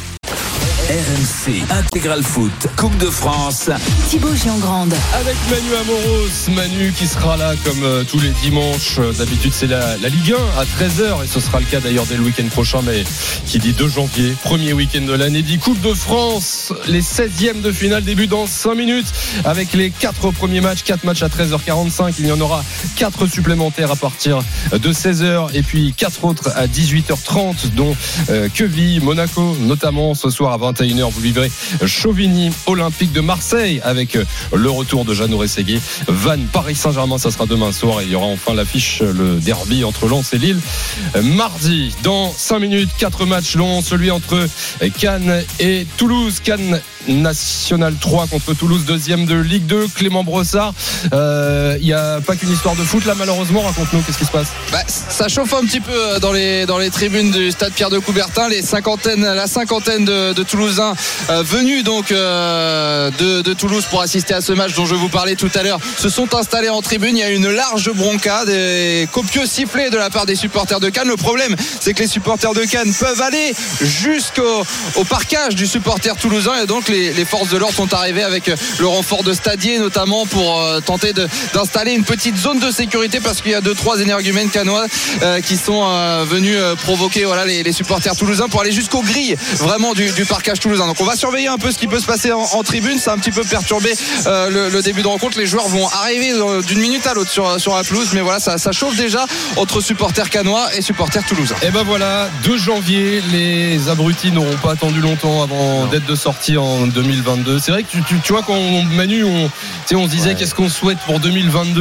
R M C Intégral Foot, Coupe de France. Thibaut Giangrande. Avec Manu Amoros. Manu qui sera là comme euh, tous les dimanches. D'habitude, c'est la, la Ligue un à treize heures. Et ce sera le cas d'ailleurs dès le week-end prochain. Mais qui dit deux janvier, premier week-end de l'année, dit Coupe de France. Les seizièmes de finale débutent dans cinq minutes. Avec les quatre premiers matchs, quatre matchs à treize heures quarante-cinq. Il y en aura quatre supplémentaires à partir de seize heures. Et puis quatre autres à dix-huit heures trente, dont euh, Queville, Monaco, notamment ce soir à vingt et une heures. Vous vivrez Chauvigny, Olympique de Marseille avec le retour de Jeannot Rességuier. Vannes, Paris Saint-Germain, ça sera demain soir. Et il y aura enfin l'affiche, le derby entre Lens et Lille. Mardi, dans cinq minutes, quatre matchs longs. Celui entre Cannes et Toulouse. Cannes National trois contre Toulouse, deuxième de Ligue deux. Clément Brossard, il euh, n'y a pas qu'une histoire de foot là, malheureusement. Raconte-nous, qu'est-ce qui se passe? Bah, ça chauffe un petit peu dans les, dans les tribunes du stade Pierre de Coubertin. Les cinquantaines, la cinquantaine de, de Toulousains euh, venus donc euh, de, de Toulouse pour assister à ce match dont je vous parlais tout à l'heure se sont installés en tribune. Il y a une large bronca, des copieux sifflets de la part des supporters de Cannes. Le problème, c'est que les supporters de Cannes peuvent aller jusqu'au au parquage du supporter toulousain, et donc les, les forces de l'ordre sont arrivées avec le renfort de stadiers notamment pour euh, tenter de, d'installer une petite zone de sécurité, parce qu'il y a deux trois énergumènes cannois euh, qui sont euh, venus euh, provoquer voilà, les, les supporters toulousains pour aller jusqu'aux grilles vraiment du, du parquage toulousain. Donc on va surveiller un peu ce qui peut se passer en, en tribune. Ça a un petit peu perturbé euh, le, le début de rencontre. Les joueurs vont arriver d'une minute à l'autre sur, sur la pelouse, mais voilà, ça, ça chauffe déjà entre supporters cannois et supporters toulousains. Et ben voilà, deux janvier, les abrutis n'auront pas attendu longtemps avant non. d'être de sortie en deux mille vingt-deux. C'est vrai que tu, tu, tu vois, quand on, Manu, on, on se disait ouais. qu'est-ce qu'on souhaite pour deux mille vingt-deux.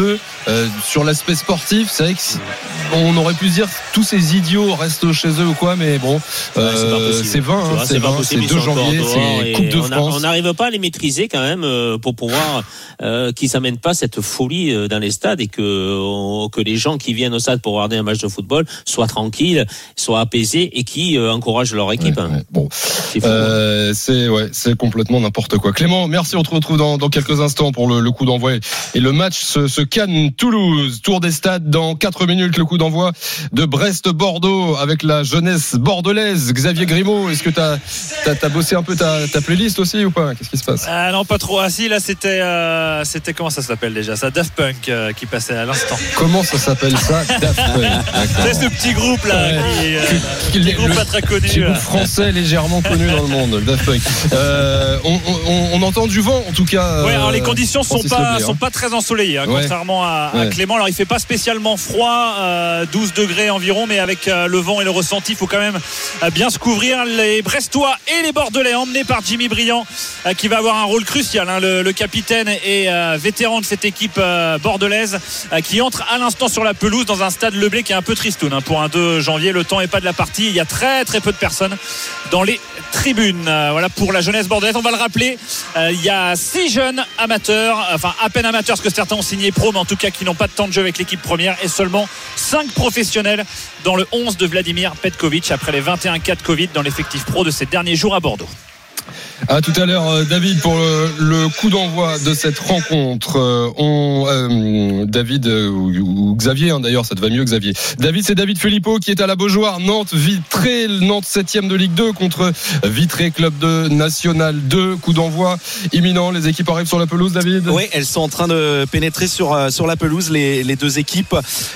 euh, sur l'aspect sportif, c'est vrai que on aurait pu se dire tous ces idiots restent chez eux ou quoi, mais bon, euh, ouais, c'est vingt, hein, c'est, c'est deux janvier, c'est Coupe de France. On n'arrive pas à les maîtriser quand même euh, pour pouvoir euh, qu'ils s'amènent pas cette folie euh, dans les stades et que euh, que les gens qui viennent au stade pour regarder un match de football soient tranquilles, soient apaisés et qui euh, encouragent leur équipe. Ouais, hein. ouais, bon, c'est, euh, c'est ouais, c'est complètement n'importe quoi. Clément, merci. On te retrouve dans, dans quelques instants pour le, le coup d'envoi et le match se, se Cannes-Toulouse. Tour des stades dans quatre minutes. Le coup d'envoi de Brest-Bordeaux avec la jeunesse bordelaise. Xavier Grimaud, est-ce que t'as t'as, t'as bossé un peu ta, ta playlist aussi ou pas? Qu'est-ce qui se passe? Ah non, pas trop. Ah si, là c'était euh, c'était comment ça s'appelle déjà ça, Daft Punk euh, qui passait à l'instant. Comment ça s'appelle ça? Daft Punk. C'est ce petit groupe là, ouais. qui, euh, qui, qui groupe le, pas très connu. Petit groupe français légèrement connu dans le monde, Daft Punk. Euh, on, on, on entend du vent en tout cas. Ouais, alors les conditions sont pas blé, hein. sont pas très ensoleillées, hein, ouais. contrairement à, à ouais. Clément. Alors il fait pas spécialement froid, euh, douze degrés environ, mais avec euh, le vent et le ressenti, il faut quand même euh, bien se couvrir. Les Brestois et les Bordelais emmenés par Jimmy Briand, euh, qui va avoir un rôle crucial, hein, le, le capitaine et euh, vétéran de cette équipe euh, bordelaise, euh, qui entre à l'instant sur la pelouse dans un stade Leblé qui est un peu tristoun, hein, pour un deux janvier. Le temps est pas de la partie, il y a très très peu de personnes dans les tribunes. Euh, voilà pour la jeunesse bordelaise. On va le rappeler, euh, il y a six jeunes amateurs, enfin à peine amateurs parce que certains ont signé pro, mais en tout cas qui n'ont pas de temps de jeu avec l'équipe première, et seulement cinq professionnels dans le onze de Vladimir Petkovic après les vingt et un cas de Covid dans l'effectif pro de ces derniers jours à Bordeaux. À tout à l'heure, David, pour le, le coup d'envoi de cette rencontre. Euh, on, euh, David euh, ou, ou Xavier, hein, d'ailleurs, ça te va mieux, Xavier. David, c'est David Filippo qui est à la Beaujoire. Nantes, Vitré, Nantes septième de Ligue deux contre Vitré, club de National deux. Coup d'envoi imminent. Les équipes arrivent sur la pelouse, David. Oui, elles sont en train de pénétrer sur sur la pelouse, les, les deux équipes.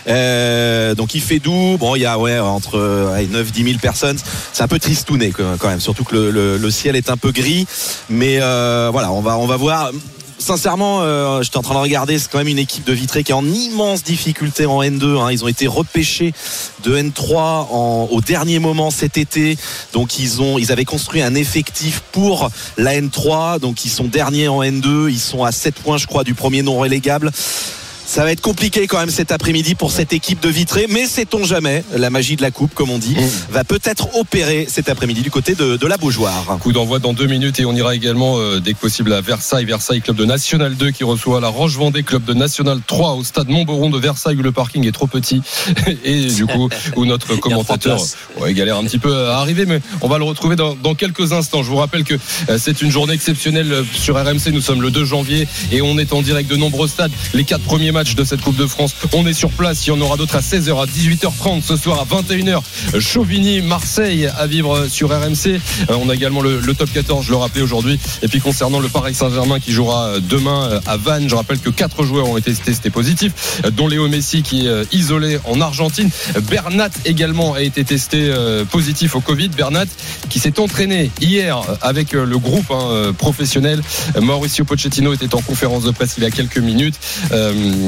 Euh, donc il fait doux. Bon, il y a ouais entre ouais, neuf à dix mille personnes. C'est un peu tristouné quand même. Surtout que le, le, le ciel est un peu gris. Mais euh, voilà, on va on va voir. Sincèrement, euh, j'étais en train de regarder, c'est quand même une équipe de Vitré qui est en immense difficulté en N deux, hein. Ils ont été repêchés de N trois en, au dernier moment cet été. Donc ils ont, ils avaient construit un effectif pour la N trois. Donc ils sont derniers en N deux. Ils sont à sept points, je crois, du premier non relégable. Ça va être compliqué quand même cet après-midi pour cette équipe de Vitré, mais sait-on jamais, la magie de la coupe, comme on dit, mmh. va peut-être opérer cet après-midi du côté de, de la Beaujoire. Coup d'envoi dans deux minutes et on ira également euh, dès que possible à Versailles. Versailles, club de National deux qui reçoit la Roche-Vendée, club de National trois au stade Montberon de Versailles où le parking est trop petit et du coup où notre commentateur ouais, galère un petit peu à arriver, mais on va le retrouver dans, dans quelques instants. Je vous rappelle que euh, c'est une journée exceptionnelle sur R M C. Nous sommes le deux janvier et on est en direct de nombreux stades. Les quatre premiers matchs de cette Coupe de France, on est sur place. Il y en aura d'autres à seize heures, à dix-huit heures trente ce soir, à vingt et une heures Chauvigny, Marseille à vivre sur R M C. Euh, on a également le, le top quatorze, je le rappelais aujourd'hui. Et puis concernant le Paris Saint-Germain qui jouera demain à Vannes, je rappelle que quatre joueurs ont été testés positifs, dont Léo Messi qui est isolé en Argentine. Bernat également a été testé euh, positif au Covid. Bernat qui s'est entraîné hier avec le groupe hein, professionnel. Mauricio Pochettino était en conférence de presse il y a quelques minutes. Euh,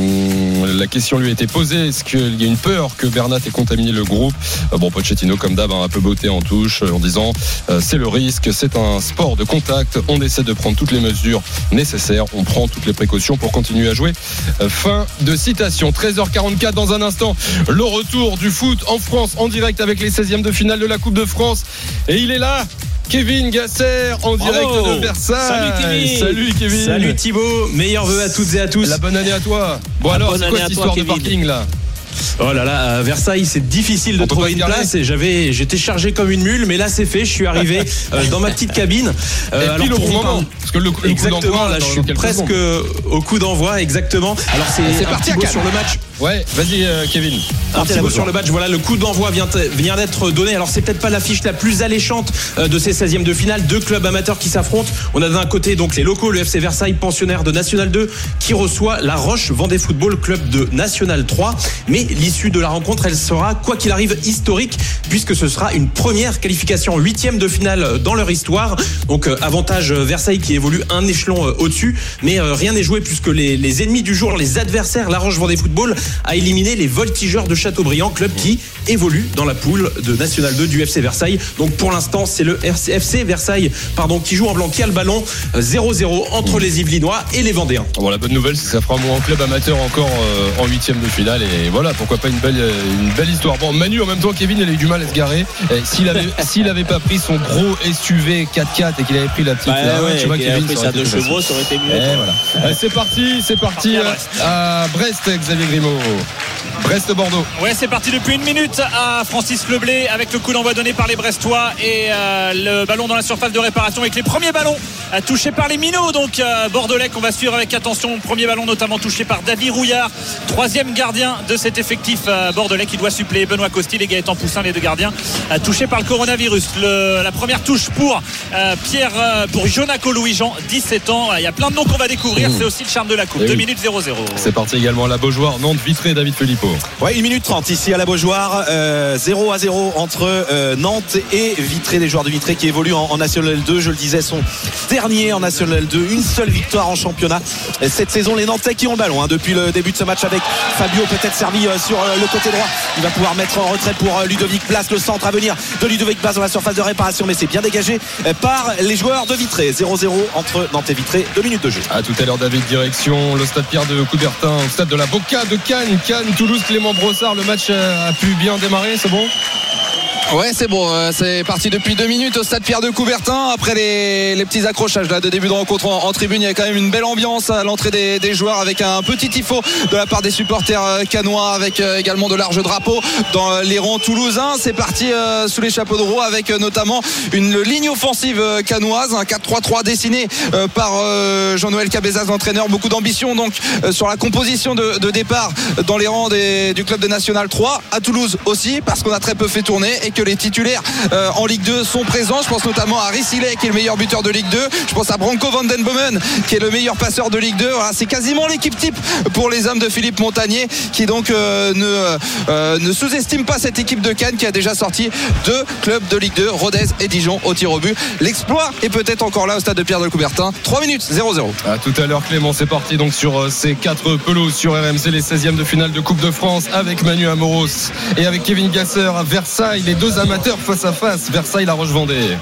la question lui a été posée, est-ce qu'il y a une peur que Bernat ait contaminé le groupe? Bon, Pochettino comme d'hab un peu botté en touche en disant euh, c'est le risque, c'est un sport de contact, on essaie de prendre toutes les mesures nécessaires, on prend toutes les précautions pour continuer à jouer. Euh, fin de citation. Treize heures quarante-quatre dans un instant, le retour du foot en France en direct avec les seizièmes de finale de la Coupe de France, et il est là, Kevin Gasser en direct Bravo. de Versailles. Salut Kevin. Salut Kevin. Salut Thibaut. Meilleurs vœux à toutes et à tous. La bonne année à toi. Bon La alors, bonne c'est quoi année cette à histoire toi, de Kevin. parking là? Oh là là, à Versailles, c'est difficile de On peut trouver pas une se garer. place et j'avais, j'étais chargé comme une mule, mais là c'est fait. Je suis arrivé euh, dans ma petite cabine. Euh, et pile au bon moment, parce que le, le exactement. coup d'envoi, Là, je suis presque secondes. au coup d'envoi, exactement. Alors c'est, c'est un parti petit mot à sur le match. Ouais, vas-y euh, Kevin. Un petit mot sur le match. Voilà, le coup d'envoi vient, vient d'être donné. Alors c'est peut-être pas l'affiche la plus alléchante de ces seizièmes de finale. Deux clubs amateurs qui s'affrontent. On a d'un côté donc les locaux, le F C Versailles, pensionnaire de National deux, qui reçoit la Roche-Vendée Football, club de National trois. Mais l'issue de la rencontre, elle sera, quoi qu'il arrive, historique, puisque ce sera une première qualification huitième de finale dans leur histoire. Donc euh, avantage Versailles qui évolue un échelon euh, au-dessus, mais euh, rien n'est joué puisque les, les ennemis du jour, les adversaires, la Roche-Vendée Football, a éliminé les Voltigeurs de Châteaubriand, club qui évolue dans la poule de National deux du F C Versailles. Donc pour l'instant, c'est le F C Versailles pardon, qui joue en blanc, qui a le ballon. Zéro zéro entre les Yvelinois et les Vendéens. Bon, la bonne nouvelle, c'est que ça fera mon club amateur encore euh, en huitième de finale. Et voilà, pourquoi pas une belle, une belle histoire. Bon, Manu, en même temps, Kevin, il a eu du mal à se garer. Et s'il avait, s'il avait pas pris son gros S U V quatre quatre et qu'il avait pris la petite, bah, là, ouais, tu vois, Kevin, ça deux chevaux, ça aurait été mieux. Et voilà. Allez, c'est parti, c'est parti à Brest, Xavier Grimaud. Brest-Bordeaux. Ouais, c'est parti depuis une minute à Francis Leblé avec le coup d'envoi donné par les Brestois et euh, le ballon dans la surface de réparation avec les premiers ballons euh, touchés par les minots. Donc euh, Bordelais qu'on va suivre avec attention. Premier ballon notamment touché par David Rouillard, troisième gardien de cet effectif euh, bordelais qui doit suppléer Benoît Costil et Gaëtan Poussin, les deux gardiens euh, touchés par le coronavirus. Le, la première touche pour euh, Pierre, euh, pour Jonaco Louis-Jean, dix-sept ans. Il y a plein de noms qu'on va découvrir. Mmh. C'est aussi le charme de la coupe. Et deux oui. minutes zéro zéro. C'est parti également à la Beaujoire, Nantes, Vitré, David Filippo. Ouais, une minute trente ici à la Beaujoire, euh, zéro à zéro entre euh, Nantes et Vitré, les joueurs de Vitré qui évoluent en, en National deux. Je le disais, son dernier en National deux, une seule victoire en championnat cette saison. Les Nantais qui ont le ballon hein, depuis le début de ce match avec Fabio peut-être servi euh, sur euh, le côté droit. Il va pouvoir mettre en retrait pour euh, Ludovic Blas, le centre à venir de Ludovic Blas dans la surface de réparation, mais c'est bien dégagé euh, par les joueurs de Vitré. zéro zéro entre Nantes et Vitré, deux minutes de jeu. À tout à l'heure, David, direction le stade Pierre de Coubertin, au stade de la Boca de Cannes. Cannes, Toulouse, Clément Brossard, le match a pu bien démarrer, c'est bon? Ouais, c'est bon, c'est parti depuis deux minutes au stade Pierre de Coubertin. Après les, les petits accrochages là de début de rencontre en, en tribune, il y a quand même une belle ambiance à l'entrée des, des joueurs avec un petit tifo de la part des supporters cannois, avec également de larges drapeaux dans les rangs toulousains. C'est parti euh, sous les chapeaux de roue avec notamment une ligne offensive cannoise, un quatre trois trois dessiné euh, par euh, Jean-Noël Cabezas, l'entraîneur. Beaucoup d'ambition donc euh, sur la composition de, de départ dans les rangs des, du club de National trois. À Toulouse aussi, parce qu'on a très peu fait tourner et que les titulaires euh, en Ligue deux sont présents. Je pense notamment à Rissillet qui est le meilleur buteur de Ligue deux. Je pense à Branco van den Bomen qui est le meilleur passeur de Ligue deux. Voilà, c'est quasiment l'équipe type pour les hommes de Philippe Montagnier, qui donc euh, ne, euh, ne sous-estime pas cette équipe de Cannes qui a déjà sorti deux clubs de Ligue deux, Rodez et Dijon, au tir au but. L'exploit est peut-être encore là au stade de Pierre de Coubertin. trois minutes, zéro zéro. À tout à l'heure, Clément, c'est parti donc sur euh, ces quatre pelouses sur R M C, les seizièmes de finale de Coupe de France, avec Manu Amoros et avec Kevin Gasser à Versailles, les deux amateurs face à face. Versailles, La Roche-Vendée.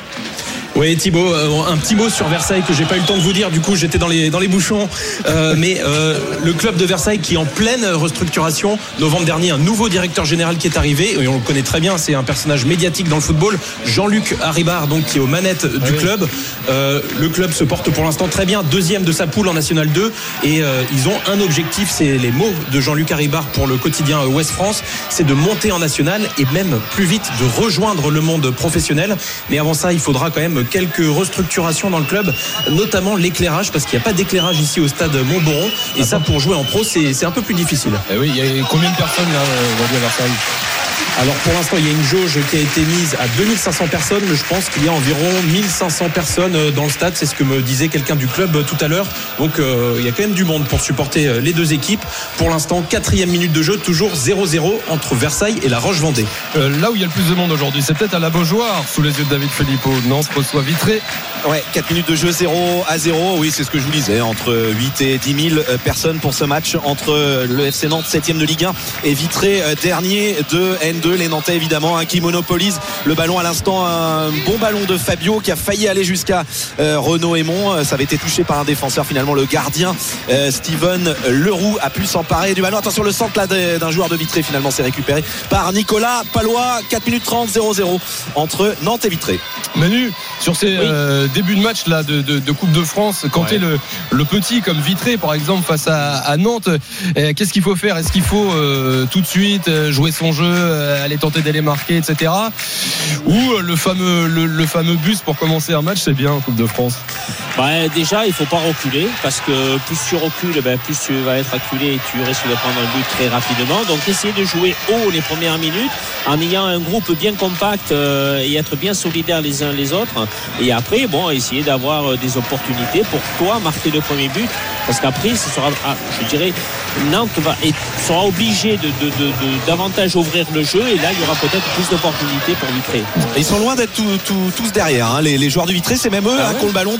Oui, Thibaut, euh, un petit mot sur Versailles que j'ai pas eu le temps de vous dire, du coup j'étais dans les, dans les bouchons, euh, mais euh, le club de Versailles qui est en pleine restructuration. Novembre dernier, un nouveau directeur général qui est arrivé, et on le connaît très bien, c'est un personnage médiatique dans le football, Jean-Luc Haribard, donc qui est aux manettes du oui. club. Euh, le club se porte pour l'instant très bien, deuxième de sa poule en National deux, et euh, ils ont un objectif, c'est les mots de Jean-Luc Haribard pour le quotidien Ouest France, c'est de monter en National et même plus vite de rejoindre le monde professionnel. Mais avant ça, il faudra quand même quelques restructurations dans le club, notamment l'éclairage, parce qu'il n'y a pas d'éclairage ici au stade Montboron, et ah ça pour jouer en pro c'est, c'est un peu plus difficile. Et oui, il y a combien de personnes là aujourd'hui à Versailles? Alors pour l'instant il y a une jauge qui a été mise à deux mille cinq cents personnes, mais je pense qu'il y a environ mille cinq cents personnes dans le stade, c'est ce que me disait quelqu'un du club tout à l'heure. Donc euh, il y a quand même du monde pour supporter les deux équipes. Pour l'instant, quatrième minute de jeu, toujours zéro zéro entre Versailles et La Roche-Vendée. Euh, là où il y a le plus de monde aujourd'hui, c'est peut-être à la Beaujoire, sous les yeux de David Filippo. Nantes reçoit Vitré. Ouais, quatre minutes de jeu, zéro à zéro. Oui, c'est ce que je vous disais, entre huit et dix mille personnes pour ce match entre le F C Nantes, septième de Ligue un, et Vitré, dernier de N deux. Les Nantais évidemment hein, qui monopolisent le ballon à l'instant. Un bon ballon de Fabio qui a failli aller jusqu'à euh, Renaud Aymon. Ça avait été touché par un défenseur. Finalement, le gardien euh, Steven Leroux a pu s'emparer du ballon. Attention, le centre là d'un joueur de Vitré finalement c'est récupéré par Nicolas Palois. Quatre minutes trente, zéro zéro entre Nantes et Vitré. Manu, sur ces oui. euh, débuts de match là de, de, de Coupe de France, quand ouais. tu es le, le petit comme Vitré par exemple face à, à Nantes, euh, qu'est-ce qu'il faut faire? Est-ce qu'il faut euh, tout de suite euh, jouer son jeu, euh, aller tenter d'aller marquer, et cetera. Ou euh, le fameux le, le fameux bus pour commencer un match, c'est bien en Coupe de France? Bah, déjà, il faut pas reculer, parce que plus tu recules, ben, plus tu vas être acculé et tu risques de prendre un but très rapidement. Donc essayer de jouer haut les premières minutes en ayant un groupe bien compact euh, et être bien solidaires les uns les autres. Et après, bon, essayer d'avoir des opportunités pour toi marquer le premier but, parce qu'après, ce sera, ah, je dirais, Nantes va, et sera obligé de, de, de, de davantage ouvrir le jeu, et là, il y aura peut-être plus d'opportunités pour Vitré. Ils sont loin d'être tout, tout, tous derrière. Hein. Les, les joueurs du Vitré, c'est même eux ah hein, ouais. qui ont le ballon depuis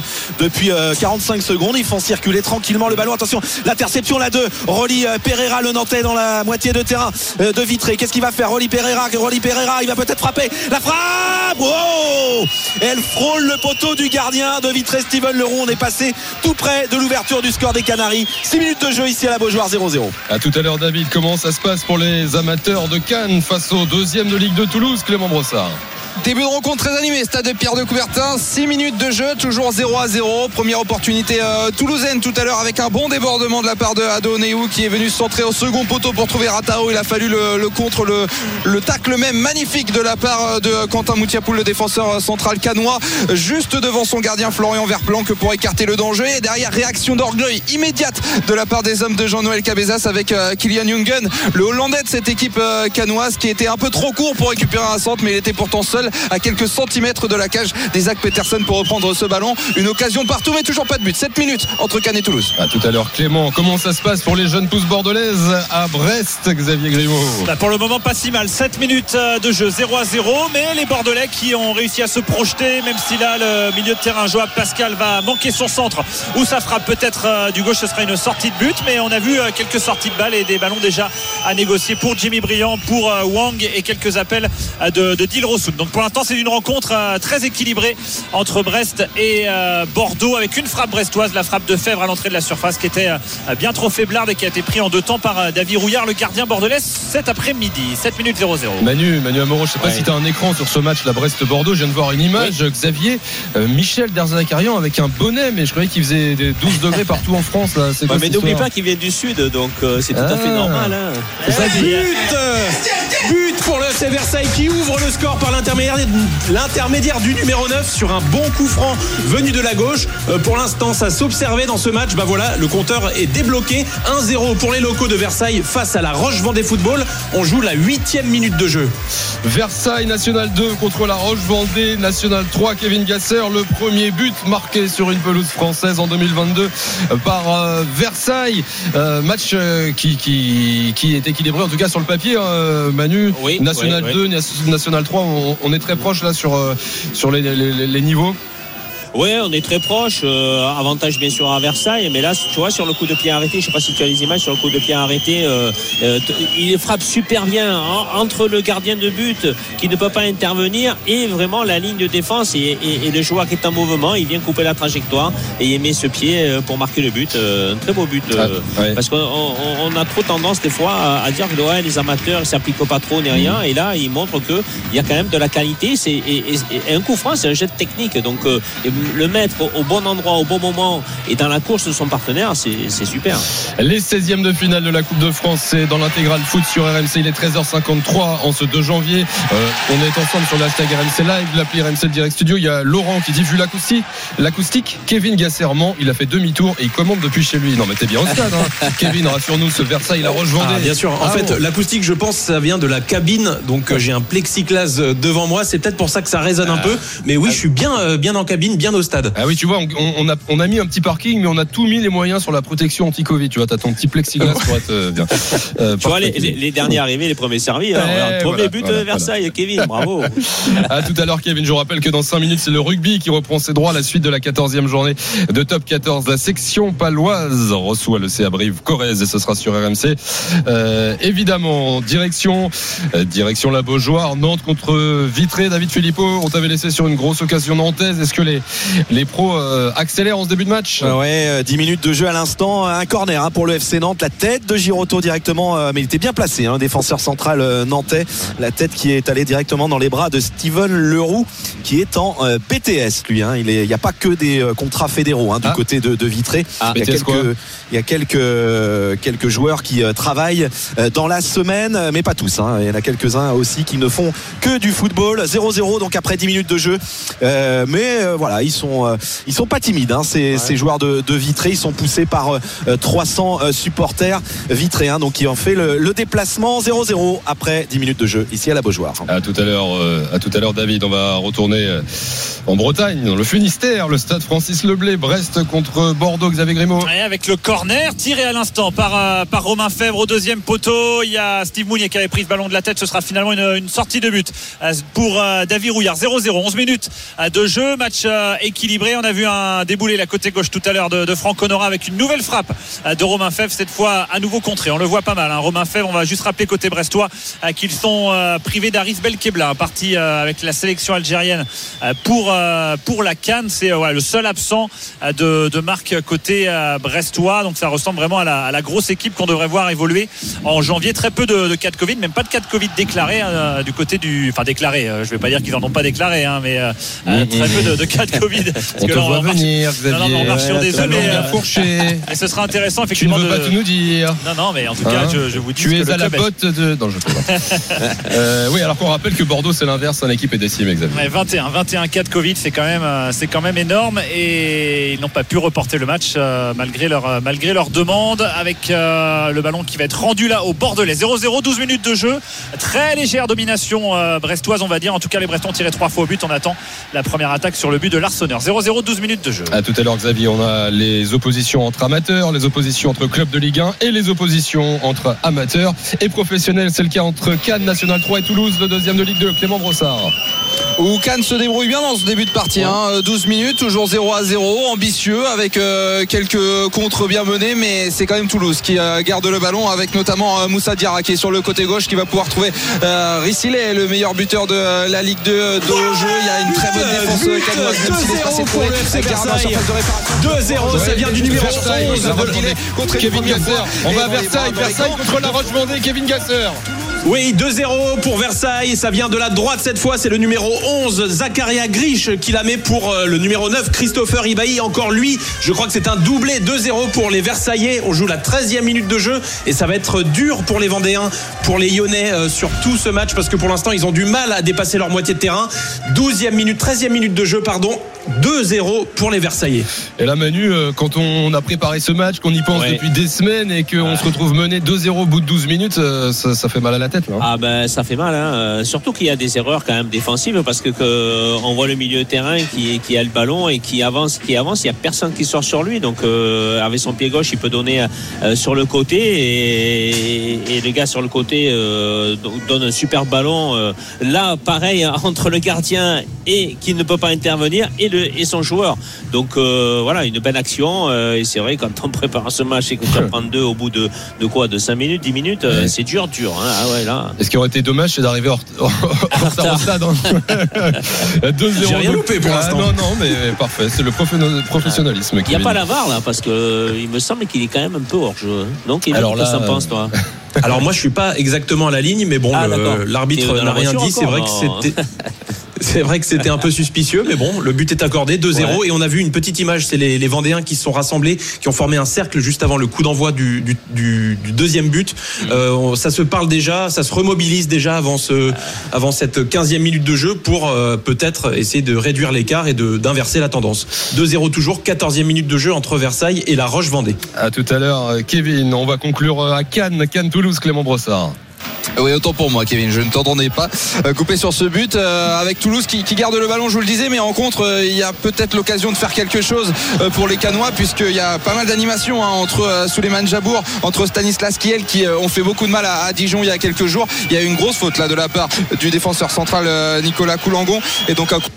depuis euh, quarante-cinq secondes. Ils font circuler tranquillement le ballon. Attention, l'interception là de Rolly euh, Pereira, le Nantais dans la moitié de terrain euh, de Vitré. Qu'est-ce qu'il va faire Rolly Pereira, Rolly Pereira, il va peut-être frapper. La frappe, oh, elle frôle le poteau du gardien de Vitré, Steven Leroux. On est passé tout près de l'ouverture du score des Canaries. six minutes de jeu ici à la Beaujoire, zéro zéro. À tout à l'heure, David. Comment ça se passe pour les amateurs de Cannes face au deuxième de Ligue de Toulouse, Clément Brossard? Début de rencontre très animé, stade de Pierre de Coubertin, six minutes de jeu, toujours zéro à zéro. Première opportunité euh, toulousaine tout à l'heure avec un bon débordement de la part de Adonéou qui est venu se centrer au second poteau pour trouver Ratao. Il a fallu le, le contre, le, le tacle même magnifique de la part de Quentin Moutiapoul, le défenseur central cannois, juste devant son gardien Florian Verplanck pour écarter le danger. Et derrière, réaction d'orgueil immédiate de la part des hommes de Jean-Noël Cabezas avec euh, Kylian Jungen, le Hollandais de cette équipe euh, cannoise qui était un peu trop court pour récupérer un centre, mais il était pourtant seul à quelques centimètres de la cage d'Isaac Peterson pour reprendre ce ballon. Une occasion partout, mais toujours pas de but. sept minutes entre Cannes et Toulouse. À tout à l'heure, Clément. Comment ça se passe pour les jeunes pousses bordelaises à Brest, Xavier Grimaud? Bah pour le moment, pas si mal. sept minutes de jeu, zéro à zéro. Mais les Bordelais qui ont réussi à se projeter, même si là, le milieu de terrain, Joab Pascal, va manquer son centre, où ça frappe peut-être du gauche, ce sera une sortie de but. Mais on a vu quelques sorties de balles et des ballons déjà à négocier pour Jimmy Briand, pour Wang et quelques appels de, de Dil Rossoun. Donc pour l'instant, c'est une rencontre euh, très équilibrée entre Brest et euh, Bordeaux, avec une frappe brestoise, la frappe de Fèvre à l'entrée de la surface qui était euh, bien trop faiblarde et qui a été pris en deux temps par euh, David Rouillard, le gardien bordelais, cet après-midi. sept minutes zéro zéro. Manu, Manu Amoro, je sais pas ouais. si tu as un écran sur ce match, la Brest-Bordeaux. Je viens de voir une image, oui. Xavier, euh, Michel Derzakarian avec un bonnet, mais je croyais qu'il faisait des douze degrés partout en France là. C'est bah, quoi, mais n'oublie pas qu'il vient du sud, donc euh, c'est tout ah. à fait normal. Hein. C'est ça, but, but pour le F C Versailles qui ouvre le score par l'intermédiaire, l'intermédiaire du numéro neuf sur un bon coup franc venu de la gauche. Euh, pour l'instant, ça s'observait dans ce match. Bah voilà, le compteur est débloqué. un zéro pour les locaux de Versailles face à la Roche-Vendée Football. On joue la huitième minute de jeu. Versailles National deux contre la Roche-Vendée National trois. Kevin Gasser, le premier but marqué sur une pelouse française en deux mille vingt-deux par euh, Versailles. Euh, match euh, qui, qui, qui est équilibré en tout cas sur le papier, euh, Manu. Oui, National oui, deux, oui. National trois, on, on est très proche là sur, euh, sur les, les, les niveaux. Oui, on est très proche. Euh, avantage bien sûr à Versailles, mais là, tu vois, sur le coup de pied arrêté, je sais pas si tu as les images, sur le coup de pied arrêté, euh, euh, il frappe super bien hein, entre le gardien de but qui ne peut pas intervenir et vraiment la ligne de défense et, et, et le joueur qui est en mouvement, il vient couper la trajectoire et il met ce pied pour marquer le but. Euh, un très beau but. Euh, ah, ouais. Parce qu'on on, on a trop tendance des fois à, à dire que ouais, les amateurs ne s'appliquent pas trop ni rien, mmh. et là, il montre qu'il y a quand même de la qualité. C'est, et, et, et un coup franc, c'est un jet technique. Donc, euh, le mettre au bon endroit, au bon moment et dans la course de son partenaire, c'est, c'est super. Les seizièmes de finale de la Coupe de France, c'est dans l'intégral foot sur R M C. Il est treize heures cinquante-trois en ce deux janvier. Euh, on est ensemble sur l'hashtag R M C Live, l'appli R M C Direct Studio. Il y a Laurent qui dit vu l'acoustique, l'acoustique Kevin Gasserman, il a fait demi-tour et il commande depuis chez lui. Non mais t'es bien au stade hein. Kevin, rassure-nous, ce Versailles, la Roche-Vendée. Ah, bien sûr, en ah, fait bon. L'acoustique je pense ça vient de la cabine. Donc j'ai un plexiglas devant moi. C'est peut-être pour ça que ça résonne ah. un peu. Mais oui, ah. je suis bien, bien en cabine, bien au stade. Ah oui, tu vois, on, on, a, on a mis un petit parking, mais on a tout mis les moyens sur la protection anti-Covid. Tu vois, t'as ton petit plexiglas pour être euh, bien. Euh, tu vois, les, les, les derniers arrivés, les premiers servis. Hein, eh, premier voilà, but voilà, Versailles, voilà. Kevin, bravo. À tout à l'heure, Kevin. Je vous rappelle que dans cinq minutes, c'est le rugby qui reprend ses droits à la suite de la quatorzième journée de Top quatorze. La section paloise reçoit le C A Brive-Corrèze et ce sera sur R M C. Euh, évidemment, direction, euh, direction la Beaujoire, Nantes contre Vitré. David Philippot, on t'avait laissé sur une grosse occasion nantaise. Est-ce que les, les pros euh, accélèrent en ce début de match? euh, Ouais, euh, dix minutes de jeu à l'instant. Un corner hein, pour le F C Nantes. La tête de Girotto directement, euh, mais il était bien placé, hein, défenseur central euh, nantais. La tête qui est allée directement dans les bras de Steven Leroux, qui est en euh, P T S, lui. Hein. Il n'y a pas que des euh, contrats fédéraux hein, du ah. côté de, de Vitré. Ah, il y a quelques, il y a quelques, euh, quelques joueurs qui euh, travaillent euh, dans la semaine, mais pas tous. Hein. Il y en a quelques-uns aussi qui ne font que du football. zéro zéro, donc après dix minutes de jeu. Euh, mais euh, voilà, ils sont, euh, ils sont pas timides. Hein, ces, ouais. ces joueurs de, de Vitré, ils sont poussés par euh, trois cents euh, supporters vitréens, donc qui ont fait le, le déplacement. Zéro zéro après dix minutes de jeu ici à la Beaujoire. À tout à l'heure, euh, à tout à l'heure, David. On va retourner euh, en Bretagne, dans le Finistère, le stade Francis Leblay, Brest contre Bordeaux. Xavier Grimaud. Et avec le corner tiré à l'instant par euh, par Romain Fèvre au deuxième poteau. Il y a Steve Mounier qui avait pris ce ballon de la tête. Ce sera finalement une, une sortie de but euh, pour euh, David Rouillard. zéro zéro, onze minutes euh, de jeu, match euh, équilibré. On a vu un déboulé la côté gauche tout à l'heure de, de Franck Honora avec une nouvelle frappe de Romain Fèvre, cette fois à nouveau contré. On le voit pas mal, hein. Romain Fèvre, on va juste rappeler côté brestois euh, qu'ils sont euh, privés d'Arif Belkebla, parti euh, avec la sélection algérienne euh, pour, euh, pour la CAN. C'est euh, ouais, le seul absent euh, de, de marque côté euh, brestois. Donc ça ressemble vraiment à la, à la grosse équipe qu'on devrait voir évoluer en janvier. Très peu de, de cas de Covid, même pas de cas de Covid déclarés euh, du côté du... Enfin déclarés, euh, je vais pas dire qu'ils en ont pas déclaré, hein, mais euh, mmh, très mmh. peu de, de cas de Covid. Parce on que te là, voit on venir, Xavier. Non, non, on marche sur des œufs, mais bien fourché. Et ce sera intéressant effectivement. Tu ne veux de... pas tout nous dire. Non, non, mais en tout cas, hein je, je vous dis tu que es le à la club botte de. Non, je peux pas. euh, oui, alors qu'on rappelle que Bordeaux, c'est l'inverse, l'équipe est décimée, Xavier. Ouais, vingt et un, vingt et un cas de Covid, c'est quand même, c'est quand même énorme, et ils n'ont pas pu reporter le match euh, malgré leur, malgré leur demande, avec euh, le ballon qui va être rendu là au Bordelais. zéro zéro, douze minutes de jeu, très légère domination euh, brestoise, on va dire. En tout cas, les Brestons ont tiré trois fois au but. On attend la première attaque sur le but de l'Arseneur. zéro zéro, douze minutes de jeu. À tout à l'heure, Xavier. On a les oppositions entre amateurs, les oppositions entre clubs de Ligue un et les oppositions entre amateurs et professionnels. C'est le cas entre Cannes, National trois et Toulouse, le deuxième de Ligue deux. Clément Brossard. Où Cannes se débrouille bien dans ce début de partie, hein. douze minutes, toujours zéro à zéro, ambitieux, avec euh, quelques contres bien menés, mais c'est quand même Toulouse qui euh, garde le ballon, avec notamment euh, Moussa Diarra qui est sur le côté gauche, qui va pouvoir trourer euh, Rissilé, le meilleur buteur de euh, la Ligue deux de jeu. Il y a une très bonne défense euh, cannoise, même s'il est passé pour le F C Versailles. deux zéro, ça vient du numéro onze contre Kevin Gasser. On va à Versailles, Versailles contre la Roche-Vendée, Kevin Gasser. Oui, deux zéro pour Versailles, ça vient de la droite cette fois, c'est le numéro onze Zakaria Grish qui la met pour le numéro neuf Christopher Ibahi. Encore lui, je crois que c'est un doublé. Deux zéro pour les Versaillais. On joue la treizième minute de jeu et ça va être dur pour les Vendéens, pour les Lyonnais euh, sur tout ce match, parce que pour l'instant ils ont du mal à dépasser leur moitié de terrain. douzième minute, treizième minute de jeu, pardon. deux zéro pour les Versaillais. Et là, Manu, quand on a préparé ce match, qu'on y pense ouais. depuis des semaines et qu'on ouais. se retrouve mené deux zéro au bout de douze minutes, ça, ça fait mal à la tête, là. Ah ben ça fait mal, hein. Surtout qu'il y a des erreurs quand même défensives, parce que, que on voit le milieu de terrain qui, qui a le ballon et qui avance, qui avance. Il n'y a personne qui sort sur lui, donc euh, avec son pied gauche, il peut donner euh, sur le côté, et, et les gars sur le côté euh, donnent un super ballon. Euh, là, pareil, entre le gardien et qui ne peut pas intervenir et le et son joueur. Donc euh, voilà, une belle action. Euh, et c'est vrai, quand on prépare ce match et que tu en prends deux au bout de, de quoi, de cinq minutes, dix minutes, euh, ouais. c'est dur, dur. Hein. Ah ouais, là. Et ce qui aurait été dommage, c'est d'arriver en retard au stade. deux zéro. J'ai rien loupé pour l'instant. Ah, non, non, mais parfait. C'est le professionnalisme. Il n'y a pas la V A R là, parce que euh, il me semble qu'il est quand même un peu hors jeu. Donc, alors là, qu'est-ce que ça pense, toi? Alors moi, je suis pas exactement à la ligne, mais bon, ah, le, l'arbitre n'a rien dit. C'est vrai que c'était. C'est vrai que c'était un peu suspicieux, mais bon, le but est accordé, deux zéro. Ouais. Et on a vu une petite image, c'est les, les Vendéens qui se sont rassemblés, qui ont formé un cercle juste avant le coup d'envoi du, du, du, du deuxième but. Mmh. Euh, ça se parle déjà, ça se remobilise déjà avant, ce, avant cette quinzième minute de jeu pour euh, peut-être essayer de réduire l'écart et de, d'inverser la tendance. deux zéro toujours, quatorzième minute de jeu entre Versailles et la Roche-Vendée. À tout à l'heure, Kevin. On va conclure à Cannes, Cannes-Toulouse, Clément Brossard. Oui, autant pour moi, Kevin, je ne t'entendais pas euh, couper sur ce but euh, avec Toulouse qui, qui garde le ballon, je vous le disais, mais en contre euh, il y a peut-être l'occasion de faire quelque chose euh, pour les Cannois, puisqu'il y a pas mal d'animations hein, entre euh, Souleymane Jabour, entre Stanislas Kiel, qui euh, ont fait beaucoup de mal à, à Dijon il y a quelques jours. Il y a eu une grosse faute là de la part du défenseur central euh, Nicolas Coulangon, et donc un coup.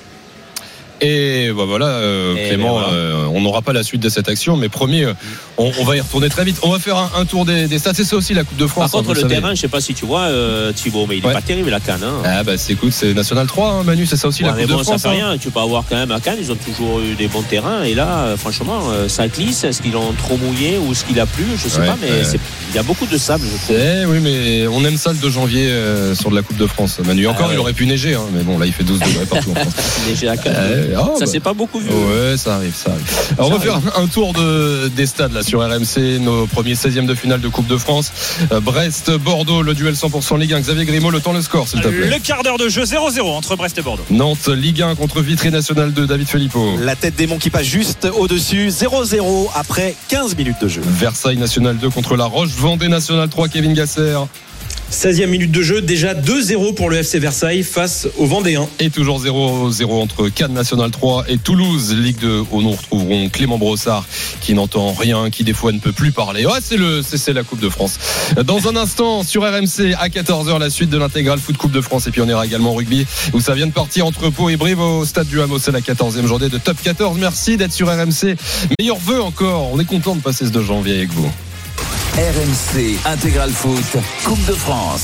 Et bah voilà, euh, et Clément, voilà. Euh, on n'aura pas la suite de cette action, mais promis, euh, on, on va y retourner très vite. On va faire un, un tour des, des stats. C'est ça aussi la Coupe de France. Par contre, hein, le savez. terrain, je ne sais pas si tu vois, euh, Thibaut, mais il n'est ouais. pas terrible la Cannes. Hein. Ah bah c'est, écoute, c'est National trois, hein, Manu, c'est ça aussi ouais, la Coupe bon, de France. Ça fait hein. rien. Tu peux avoir quand même à Cannes, ils ont toujours eu des bons terrains. Et là, euh, franchement, euh, ça glisse. Est-ce qu'ils l'ont trop mouillé ou est-ce qu'il a plu? Je ne sais ouais, pas, mais ouais. il y a beaucoup de sable. Je trouve. Eh, oui, mais on aime ça le deux janvier euh, sur de la Coupe de France. Manu, encore, ah, ouais. il aurait pu neiger, hein, mais bon, là, il fait douze degrés partout en France. Neiger à Cannes. Euh, oh, ça bah. s'est pas beaucoup vu. Ouais, ça arrive, ça arrive. Alors, on va faire un tour de, des stades là sur R M C, nos premiers seizièmes de finale de Coupe de France. Euh, Brest, Bordeaux, le duel cent pour cent Ligue un. Xavier Grimaud, le temps, le score, s'il te plaît. Le quart d'heure de jeu, zéro zéro entre Brest et Bordeaux. Nantes, Ligue un contre Vitré National deux, David Filippo. La tête des Monts qui passe juste au-dessus, zéro zéro après quinze minutes de jeu. Versailles National deux contre La Roche, Vendée National trois, Kevin Gasser. seizième minute de jeu, déjà deux zéro pour le F C Versailles face aux Vendéens. Et toujours zéro zéro entre Cannes National trois et Toulouse Ligue deux, où nous retrouverons Clément Brossard qui n'entend rien, qui des fois ne peut plus parler. Ouais, c'est le c'est, c'est la Coupe de France. Dans un instant sur R M C à quatorze heures, la suite de l'intégral foot Coupe de France, et puis on ira également au rugby où ça vient de partir entre Pau et Brive au stade du Hameau. C'est la quatorzième journée de Top quatorze. Merci d'être sur R M C. Meilleurs vœux encore. On est content de passer ce deux janvier avec vous. R M C Intégral Foot Coupe de France.